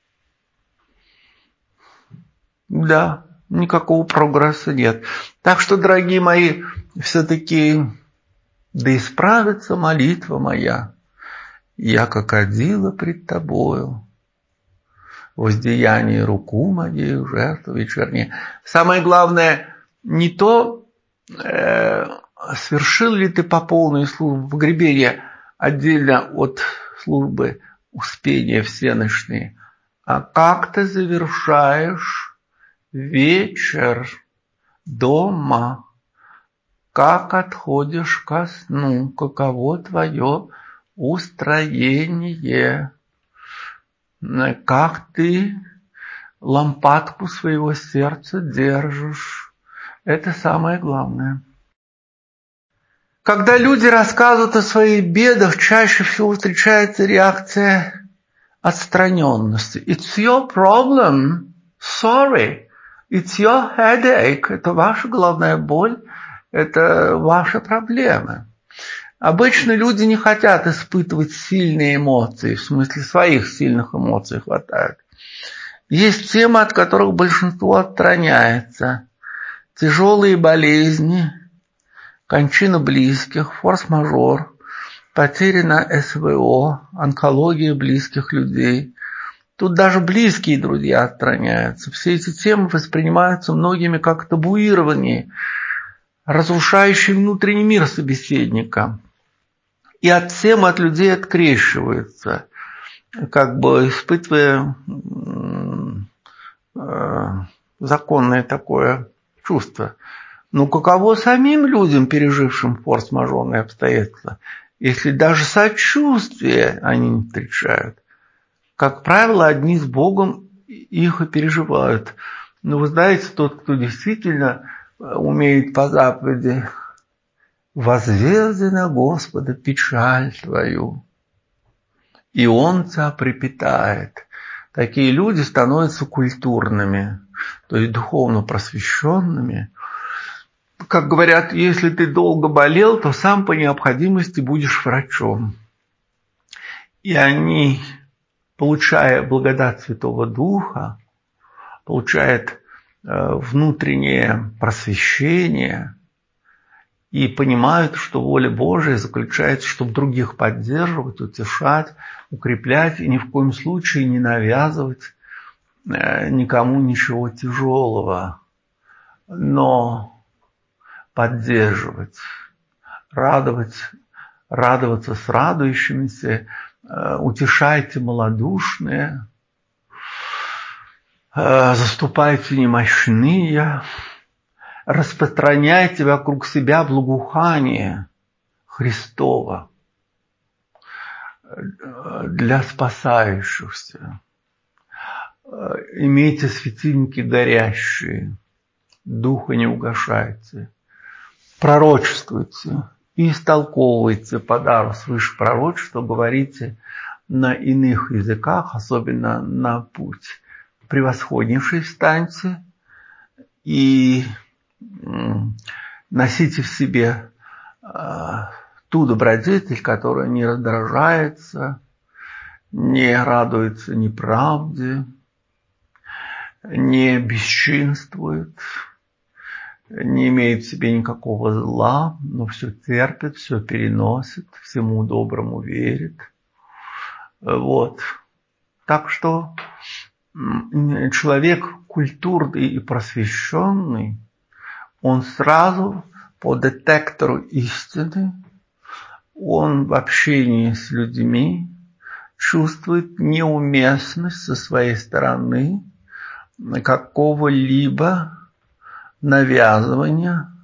Да, никакого прогресса нет. Так что, дорогие мои, все-таки да исправится молитва моя. Я как одила пред тобою, воздеяние руку моей жертву вечерней. Самое главное не то, э, свершил ли ты по полной службе погребения отдельно от службы успения всенощной, а как ты завершаешь вечер дома, как отходишь ко сну, каково твое устроение, как ты лампадку своего сердца держишь. Это самое главное. Когда люди рассказывают о своих бедах, чаще всего встречается реакция отстраненности. It's your problem. Sorry. It's your headache. Это ваша головная боль. Это ваши проблемы. Обычно люди не хотят испытывать сильные эмоции, в смысле своих сильных эмоций хватает. Есть темы, от которых большинство отстраняется. Тяжелые болезни, кончина близких, форс-мажор, потери на СВО, онкология близких людей. Тут даже близкие друзья отстраняются. Все эти темы воспринимаются многими как табуированные, разрушающие внутренний мир собеседника. И от темы от людей открещиваются, как бы испытывая э, законное такое чувство. Но каково самим людям, пережившим форс-мажорные обстоятельства, если даже сочувствие они не встречают? Как правило, одни с Богом их и переживают. Но вы знаете, тот, кто действительно умеет по заповеди «Воззвезди на Господа печаль твою, и Он тебя припитает». Такие люди становятся культурными, то есть духовно просвещенными. Как говорят, если ты долго болел, то сам по необходимости будешь врачом. И они, получая благодать Святого Духа, получают внутреннее просвещение и понимают, что воля Божия заключается, чтобы других поддерживать, утешать, укреплять и ни в коем случае не навязывать никому ничего тяжелого, но поддерживать, радовать, радоваться с радующимися, утешайте малодушные, заступайте немощные, распространяйте вокруг себя благоухание Христова для спасающихся. Имейте светильники горящие, духа не угашайте. Пророчествуйте и истолковывайте по дару свыше пророчества, говорите на иных языках, особенно на путь превосходнейший встаньте и носите в себе ту добродетель, которая не раздражается, не радуется неправде, не бесчинствует, не имеет в себе никакого зла, но все терпит, все переносит, всему доброму верит. Вот. Так что человек культурный и просвещенный, он сразу по детектору истины, он в общении с людьми чувствует неуместность со своей какого-либо навязывания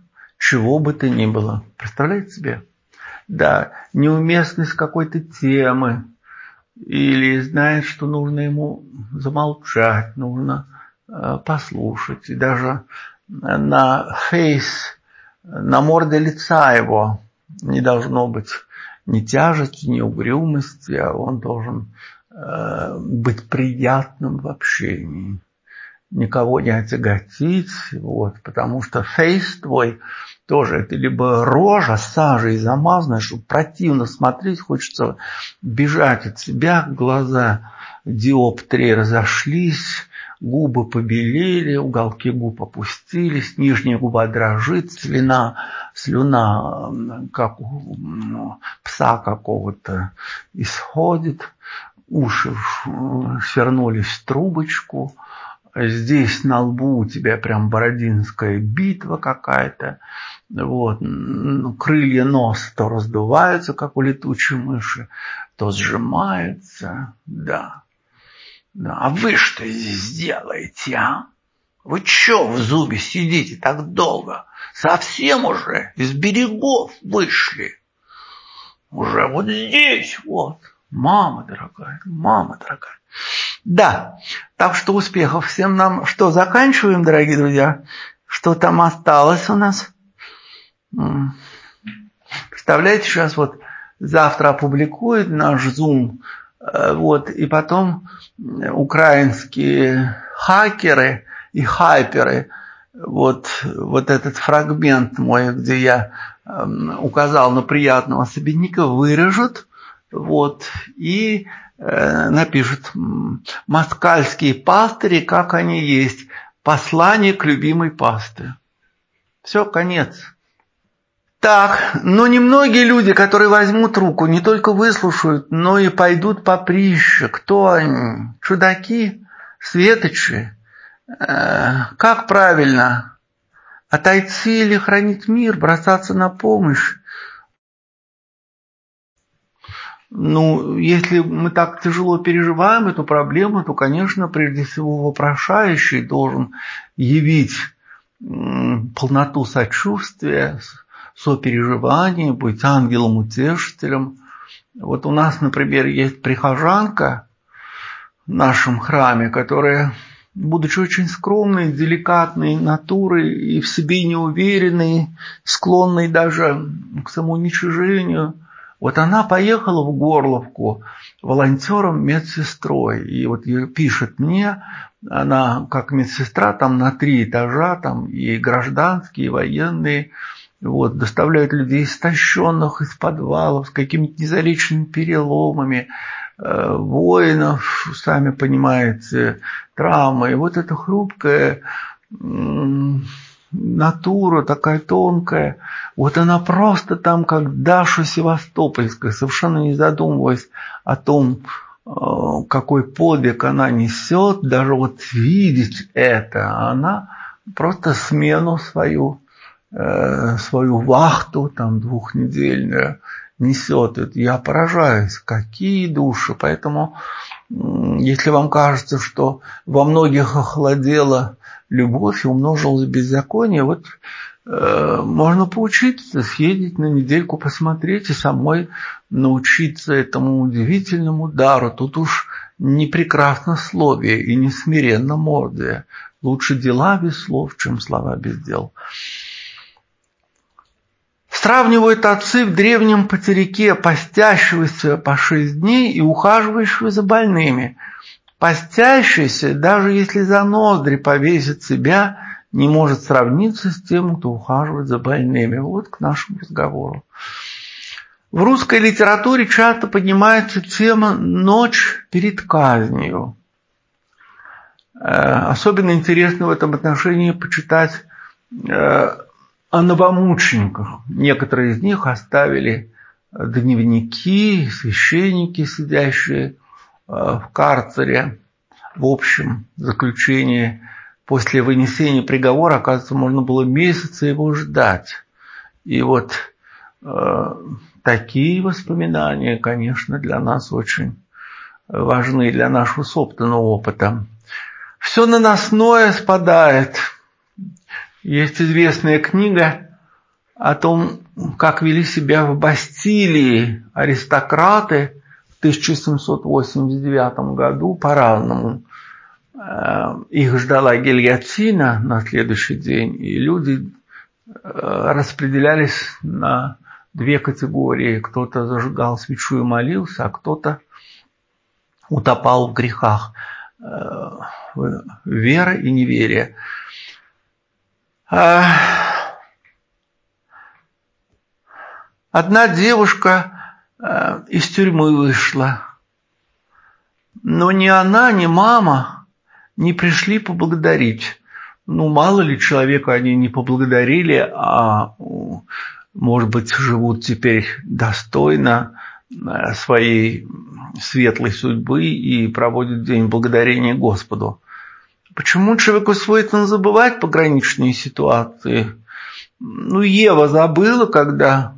чего бы то ни было. Представляете себе? Да, неуместность какой-то темы, или знает, что нужно ему замолчать, нужно э, послушать. И даже на фейс, на морде лица его не должно быть ни тяжести, ни угрюмости, а он должен э, быть приятным в общении. Никого не отяготить, вот, потому что фейс твой тоже это либо рожа сажей замазанная, что противно смотреть, хочется бежать от себя, глаза диоптрии разошлись, губы побелели, уголки губ опустились, нижняя губа дрожит, слюна, слюна как у пса какого-то исходит, уши свернулись в трубочку. Здесь на лбу у тебя прям бородинская битва какая-то. Вот. Крылья носа то раздуваются, как у летучей мыши, то сжимаются. Да. Да. А вы что здесь делаете, а? Вы что в зубе сидите так долго? Совсем уже из берегов вышли. Уже вот здесь вот. Мама дорогая, мама дорогая. Да, так что успехов всем нам. Что, заканчиваем, дорогие друзья? Что там осталось у нас? Представляете, сейчас вот завтра опубликует наш Zoom, вот, и потом украинские хакеры и хайперы, вот, вот этот фрагмент мой, где я указал на приятного собеседника, вырежут, вот, и напишут москальские пастыри, как они есть. Послание к любимой пастыре. Все, конец. Так, но немногие люди, которые возьмут руку, не только выслушают, но и пойдут поприще. Кто они? Чудаки? Светочи? Как правильно? Отойти или хранить мир? Бросаться на помощь? Ну, если мы так тяжело переживаем эту проблему, то, конечно, прежде всего вопрошающий должен явить полноту сочувствия, сопереживания, быть ангелом-утешителем. Вот у нас, например, есть прихожанка в нашем храме, которая, будучи очень скромной, деликатной натурой и в себе неуверенной, склонной даже к самоуничижению, вот она поехала в Горловку волонтером-медсестрой. И вот пишет мне, она как медсестра там на три этажа, там и гражданские, и военные, вот, доставляют людей истощенных из подвалов с какими-то незалеченными переломами, э, воинов, сами понимаете, травмы. И вот эта хрупкая м- натура такая тонкая, вот она просто там, как Даша Севастопольская, совершенно не задумываясь о том, какой подвиг она несет, даже вот видеть это, она просто смену свою, свою вахту там двухнедельную несет. Я поражаюсь, какие души. Поэтому, если вам кажется, что во многих охладела любовь и умножилось беззаконие, вот э, можно поучиться, съездить на недельку, посмотреть и самой научиться этому удивительному дару. Тут уж не прекраснословие и не смиренномордие. Лучше дела без слов, чем слова без дел. Сравнивают отцы в древнем потеряке постящегося по шесть дней и ухаживающего за больными. Постящийся, даже если за ноздри повесит себя, не может сравниться с тем, кто ухаживает за больными. Вот к нашему разговору. В русской литературе часто поднимается тема «Ночь перед казнью». Особенно интересно в этом отношении почитать о новомучениках. Некоторые из них оставили дневники, священники, сидящие в карцере, в общем заключении. После вынесения приговора, оказывается, можно было месяцы его ждать. И вот э, такие воспоминания, конечно, для нас очень важны, для нашего собственного опыта. Все наносное спадает. Есть известная книга о том, как вели себя в Бастилии аристократы в тысяча семьсот восемьдесят девятом году по-разному. Их ждала гильотина на следующий день, и люди распределялись на две категории. Кто-то зажигал свечу и молился, а кто-то утопал в грехах. Вера и неверие. Одна девушка из тюрьмы вышла, но ни она, ни мама не пришли поблагодарить. Ну, мало ли человека они не поблагодарили, а, может быть, живут теперь достойно своей светлой судьбы и проводят день благодарения Господу. Почему человеку свойственно забывать пограничные ситуации? Ну, Ева забыла, когда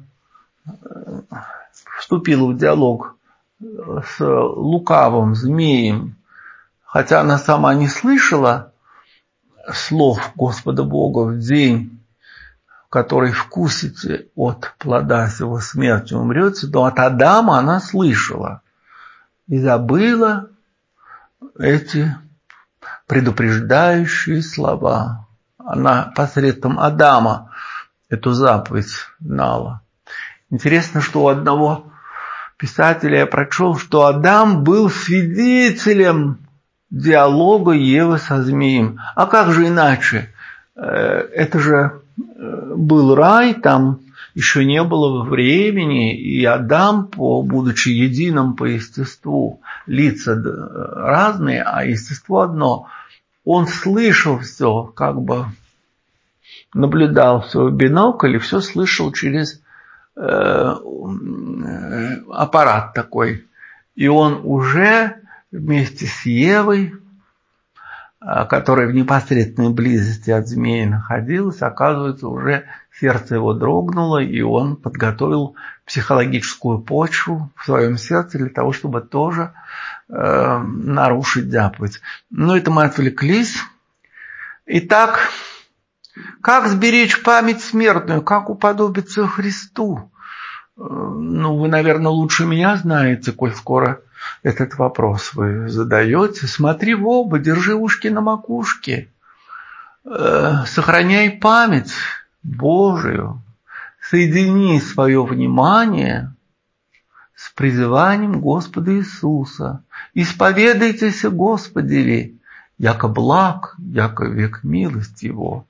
вступила в диалог с лукавым змеем, хотя она сама не слышала слов Господа Бога в день, в который вкусите от плода сего смерти умрете, но от Адама она слышала и забыла эти предупреждающие слова. Она посредством Адама эту заповедь знала. Интересно, что у одного писателя я прочел, что Адам был свидетелем диалога Евы со змеем. А как же иначе? Это же был рай, там еще не было времени, и Адам, будучи единым по естеству, лица разные, а естество одно, он слышал все, как бы наблюдал все в бинокль, и все слышал через э, аппарат такой. И он уже вместе с Евой, которая в непосредственной близости от змеи находилась, оказывается, уже сердце его дрогнуло, и он подготовил психологическую почву в своем сердце для того, чтобы тоже э, нарушить заповедь. Но это мы отвлеклись. Итак, как сберечь память смертную, как уподобиться Христу? Ну, вы, наверное, лучше меня знаете, коль скоро этот вопрос вы задаете. Смотри в оба, держи ушки на макушке, э, сохраняй память Божию, соедини свое внимание с призыванием Господа Иисуса. Исповедайтесь, Господи, яко благ, яко век милость Его.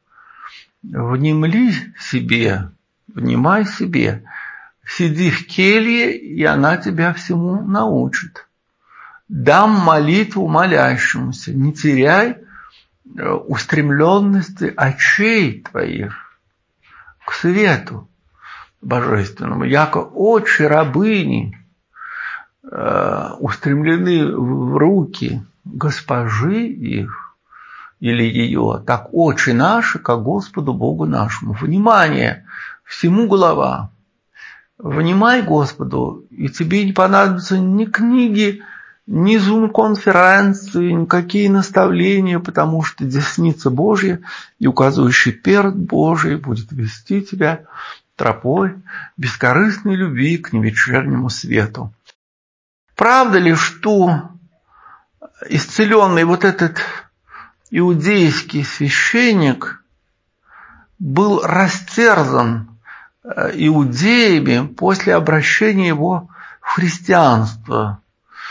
Внемли себе, внимай себе, сиди в келье, и она тебя всему научит. Дам молитву молящемуся, не теряй устремленности очей твоих к свету божественному, яко очи рабыни э, устремлены в руки госпожи их или ее, так очи наши ко Господу Богу нашему. Внимание, всему голова. Внимай Господу, и тебе не понадобятся ни книги, ни зум-конференции, никакие наставления, потому что десница Божья и указывающий перст Божий будет вести тебя тропой бескорыстной любви к невечернему свету. Правда ли, что исцеленный вот этот иудейский священник был растерзан иудеями после обращения его в христианство?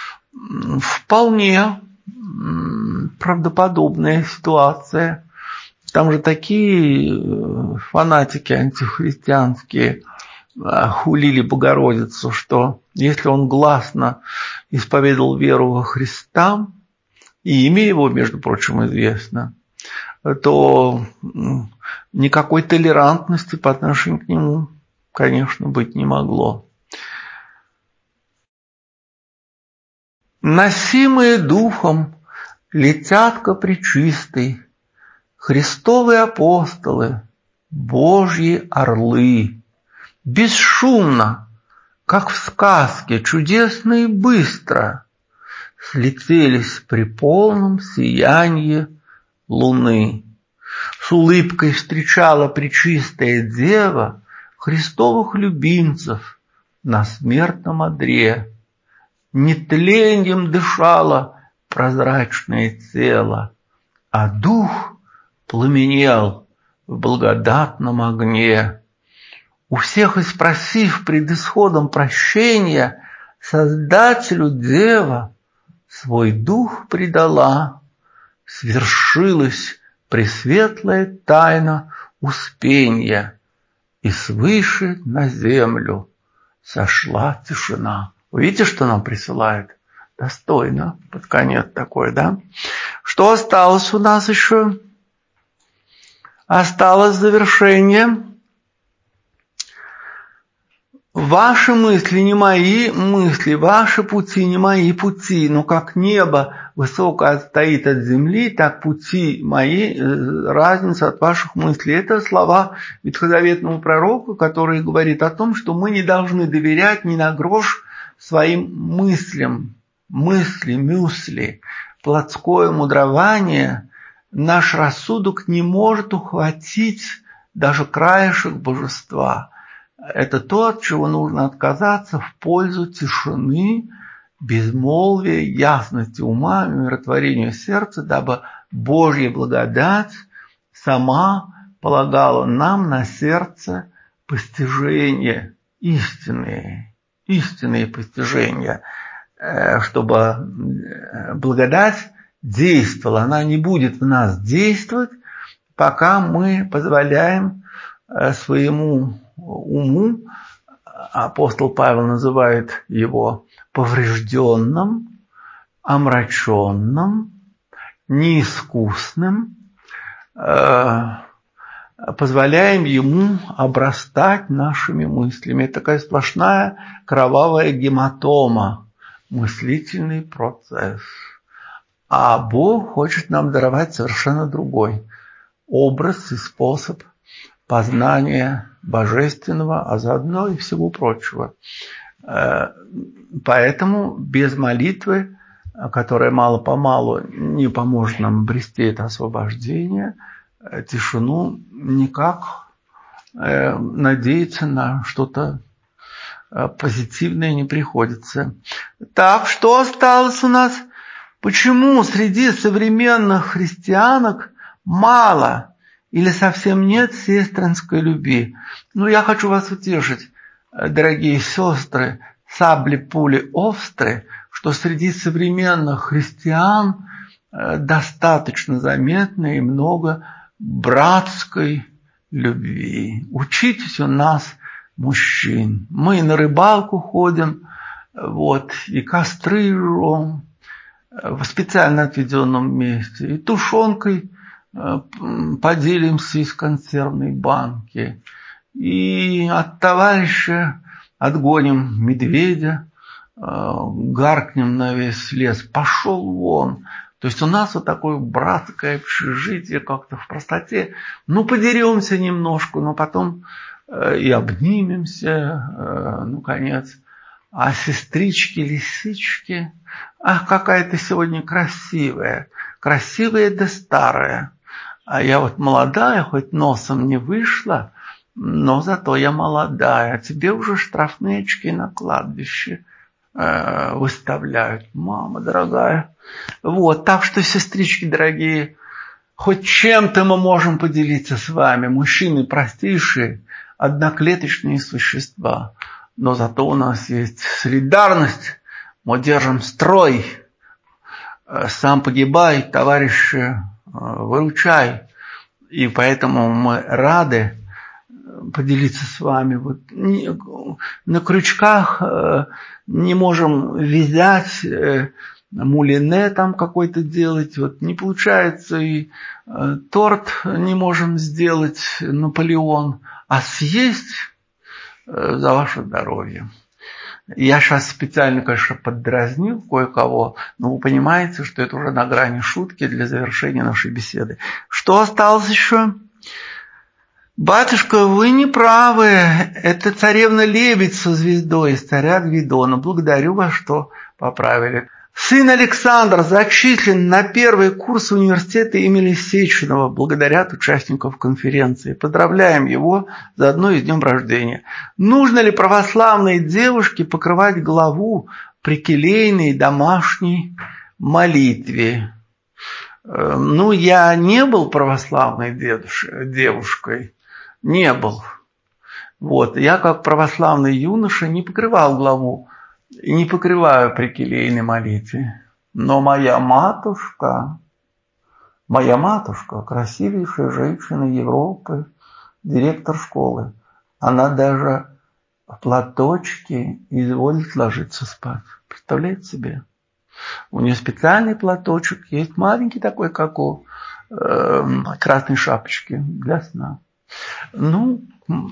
Вполне правдоподобная ситуация. Там же такие фанатики антихристианские хулили Богородицу, что если он гласно исповедовал веру во Христа, и имя его, между прочим, известно, то никакой толерантности по отношению к нему, конечно, быть не могло. Носимые духом летят ко пречистой, Христовые апостолы, Божьи орлы, бесшумно, как в сказке, чудесно и быстро слетелись при полном сиянии луны. С улыбкой встречала пречистая дева Христовых любимцев на смертном одре. Нетлением дышало прозрачное тело, а дух пламенел в благодатном огне. У всех и спросив пред исходом прощения, Создателю дева свой дух предала. Свершилась пресветлая тайна успения, и свыше на землю сошла тишина. Вы видите, что нам присылает? Достойно, под конец такой, да? Что осталось у нас еще? Осталось завершение. Ваши мысли не мои мысли, ваши пути не мои пути. Но как небо высоко отстоит от земли, так пути мои, разница от ваших мыслей. Это слова ветхозаветного пророка, который говорит о том, что мы не должны доверять ни на грош своим мыслям. Мысли, мюсли, плотское мудрование, наш рассудок не может ухватить даже краешек божества. Это то, от чего нужно отказаться в пользу тишины, безмолвия, ясности ума, умиротворения сердца, дабы Божья благодать сама полагала нам на сердце постижение истинные, истинные постижения, чтобы благодать действовала. Она не будет в нас действовать, пока мы позволяем своему уму, апостол Павел называет его поврежденным, омраченным, неискусным, позволяем ему обрастать нашими мыслями. Это такая сплошная кровавая гематома, мыслительный процесс. А Бог хочет нам даровать совершенно другой образ и способ познания божественного, а заодно и всего прочего. Поэтому без молитвы, которая мало-помалу не поможет нам обрести это освобождение, тишину, никак надеяться на что-то позитивное не приходится. Так, что осталось у нас? Почему среди современных христианок мало или совсем нет сестринской любви? Ну, я хочу вас утешить, дорогие сестры, сабли, пули, острые, что среди современных христиан достаточно заметно и много братской любви. Учитесь у нас, мужчин. Мы на рыбалку ходим, вот, и костры жжем в специально отведенном месте, и тушенкой поделимся из консервной банки, и от товарища отгоним медведя, гаркнем на весь лес: пошел вон. То есть у нас вот такое братское общежитие, как-то в простоте. Ну, подеремся немножко, но потом и обнимемся, ну, конец. А сестрички-лисички, ах, какая ты сегодня красивая, красивая да старая. А я вот молодая, хоть носом не вышла, но зато я молодая. А тебе уже штрафные очки на кладбище э, выставляют, мама дорогая. Вот, так что, сестрички дорогие, хоть чем-то мы можем поделиться с вами. Мужчины простейшие, одноклеточные существа. Но зато у нас есть солидарность, мы держим строй. Сам погибай, товарищи, выручай. И поэтому мы рады поделиться с вами. Вот на крючках не можем вязать, мулине там какой-то делать. Вот не получается, и торт не можем сделать, Наполеон. А съесть за ваше здоровье. Я сейчас специально, конечно, поддразнил кое-кого, но вы понимаете, что это уже на грани шутки для завершения нашей беседы. Что осталось еще? Батюшка, вы не правы. Это царевна Лебедь со звездой из царя Гвидона. Благодарю вас, что поправили. Сын Александр зачислен на первый курс университета имени Сеченова благодаря участников конференции. Поздравляем его заодно и с днем рождения. Нужно ли православной девушке покрывать голову при келейной домашней молитве? Ну, я не был православной девушкой, не был. Вот, я как православный юноша не покрывал голову. И не покрываю при келейной молитве. Но моя матушка, моя матушка, красивейшая женщина Европы, директор школы, она даже в платочке изволит ложиться спать. Представляете себе? У нее специальный платочек есть, маленький такой, как у э, красной шапочки для сна. Ну,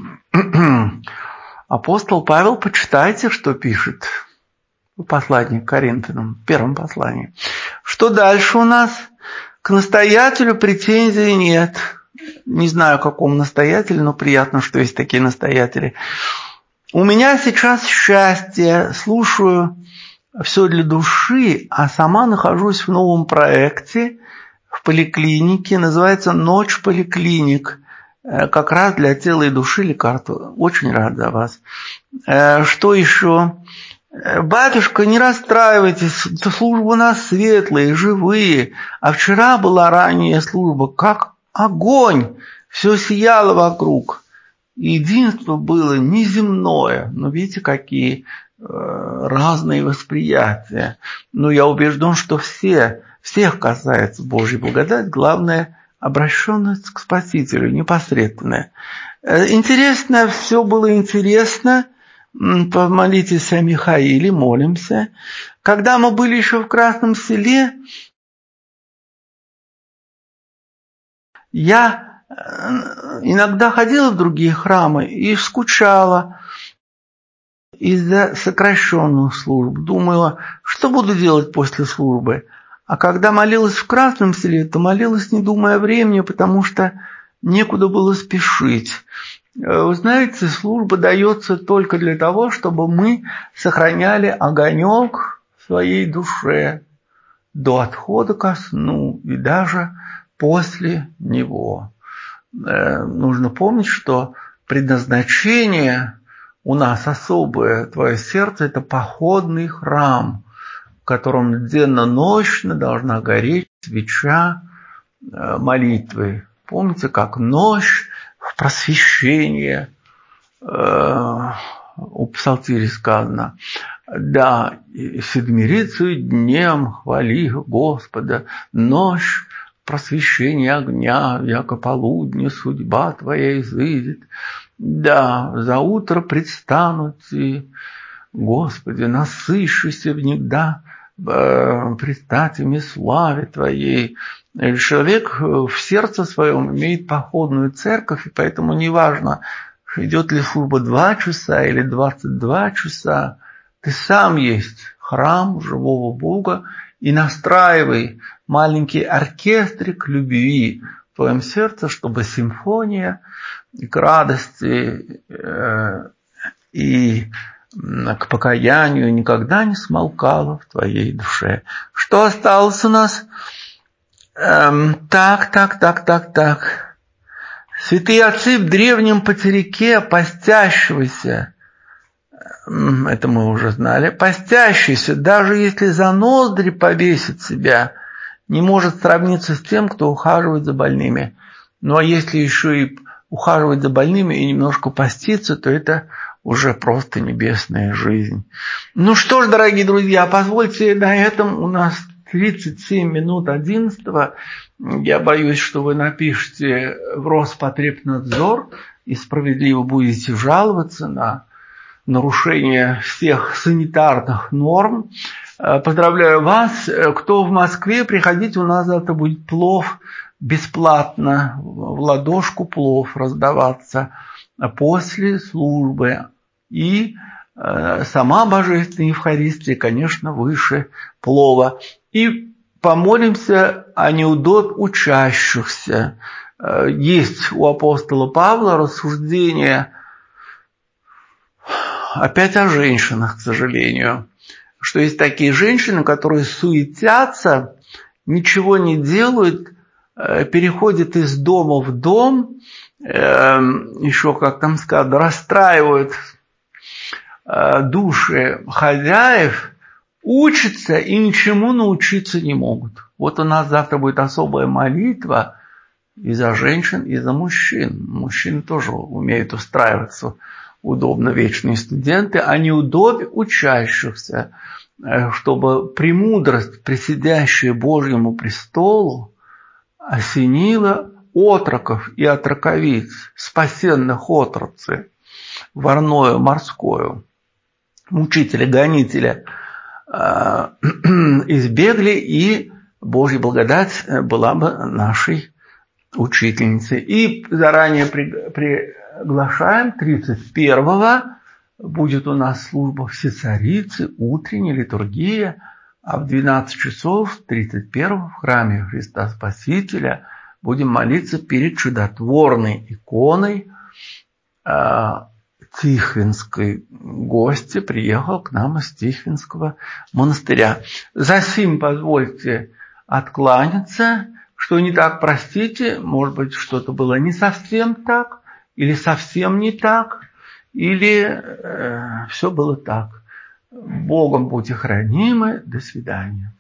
апостол Павел, почитайте, что пишет. Послание к Коринфянам, в первом послании. Что дальше у нас? К настоятелю претензий нет. Не знаю, к какому настоятелю, но приятно, что есть такие настоятели. У меня сейчас счастье, слушаю все для души, а сама нахожусь в новом проекте в поликлинике, называется «Ночь поликлиник». Как раз для тела и души лекарства. Очень рад за вас. Что еще? Батюшка, не расстраивайтесь, службы у нас светлые, живые, а вчера была ранняя служба, как огонь, все сияло вокруг. Единство было неземное, но видите, какие э, разные восприятия. Но я убежден, что все, всех касается Божьей благодать, главное обращенность к Спасителю, непосредственная. Э, интересно, все было интересно. Помолитесь о Михаиле, молимся. Когда мы были еще в Красном Селе, я иногда ходила в другие храмы и скучала из-за сокращенных служб. Думала, что буду делать после службы. А когда молилась в Красном Селе, то молилась, не думая о времени, потому что некуда было спешить. Вы знаете, служба дается только для того, чтобы мы сохраняли огонек в своей душе до отхода ко сну и даже после него. Нужно помнить, что предназначение у нас особое. Твое сердце – это походный храм, в котором денно-ночно должна гореть свеча молитвы. Помните, как ночь в просвещение э, у псалтире сказано. Да, седмирицей днем хвали Господа, ночь просвещение огня, яко полудне судьба твоя изыдет. Да, за утро предстанут и, Господи, насыщися внегда э, предстатями славе Твоей. Человек в сердце своем имеет походную церковь, и поэтому неважно, идет ли служба два часа или двадцать два часа, ты сам есть храм живого Бога, и настраивай маленький оркестрик любви в твоем сердце, чтобы симфония к радости э, и к покаянию никогда не смолкала в твоей душе. Что осталось у нас? Эм, так, так, так, так, так. Святые отцы в древнем потеряке постящегося, это мы уже знали, постящийся, даже если за ноздри повесит себя, не может сравниться с тем, кто ухаживает за больными. Ну а если еще и ухаживать за больными и немножко поститься, то это уже просто небесная жизнь. Ну что ж, дорогие друзья, позвольте, на этом у нас тридцать семь минут одиннадцатого. Я боюсь, что вы напишите в Роспотребнадзор и справедливо будете жаловаться на нарушение всех санитарных норм. Поздравляю вас. Кто в Москве, приходите, у нас завтра будет плов бесплатно, в ладошку плов раздаваться после службы. И сама Божественная Евхаристия, конечно, выше плова. И помолимся о неудобь учащихся. Есть у апостола Павла рассуждение опять о женщинах, к сожалению, что есть такие женщины, которые суетятся, ничего не делают, переходят из дома в дом, еще, как там сказано, расстраивают души хозяев, учатся и ничему научиться не могут. Вот у нас завтра будет особая молитва и за женщин, и за мужчин. Мужчины тоже умеют устраиваться удобно, вечные студенты, а неудобь учащихся, чтобы премудрость, присидящая Божьему престолу, осенила отроков и отроковиц, спасенных отроцы, ворною морскою, мучителя, гонителя, избегли, и Божья благодать была бы нашей учительницей. И заранее приглашаем, тридцать первого будет у нас служба Всецарицы, утренняя литургия, а в двенадцать часов тридцать первого в храме Христа Спасителя будем молиться перед чудотворной иконой. Тихвинской гости приехал к нам из Тихвинского монастыря. Засим позвольте откланяться, что не так, простите, может быть, что-то было не совсем так, или совсем не так, или э, все было так. Богом будьте хранимы, до свидания.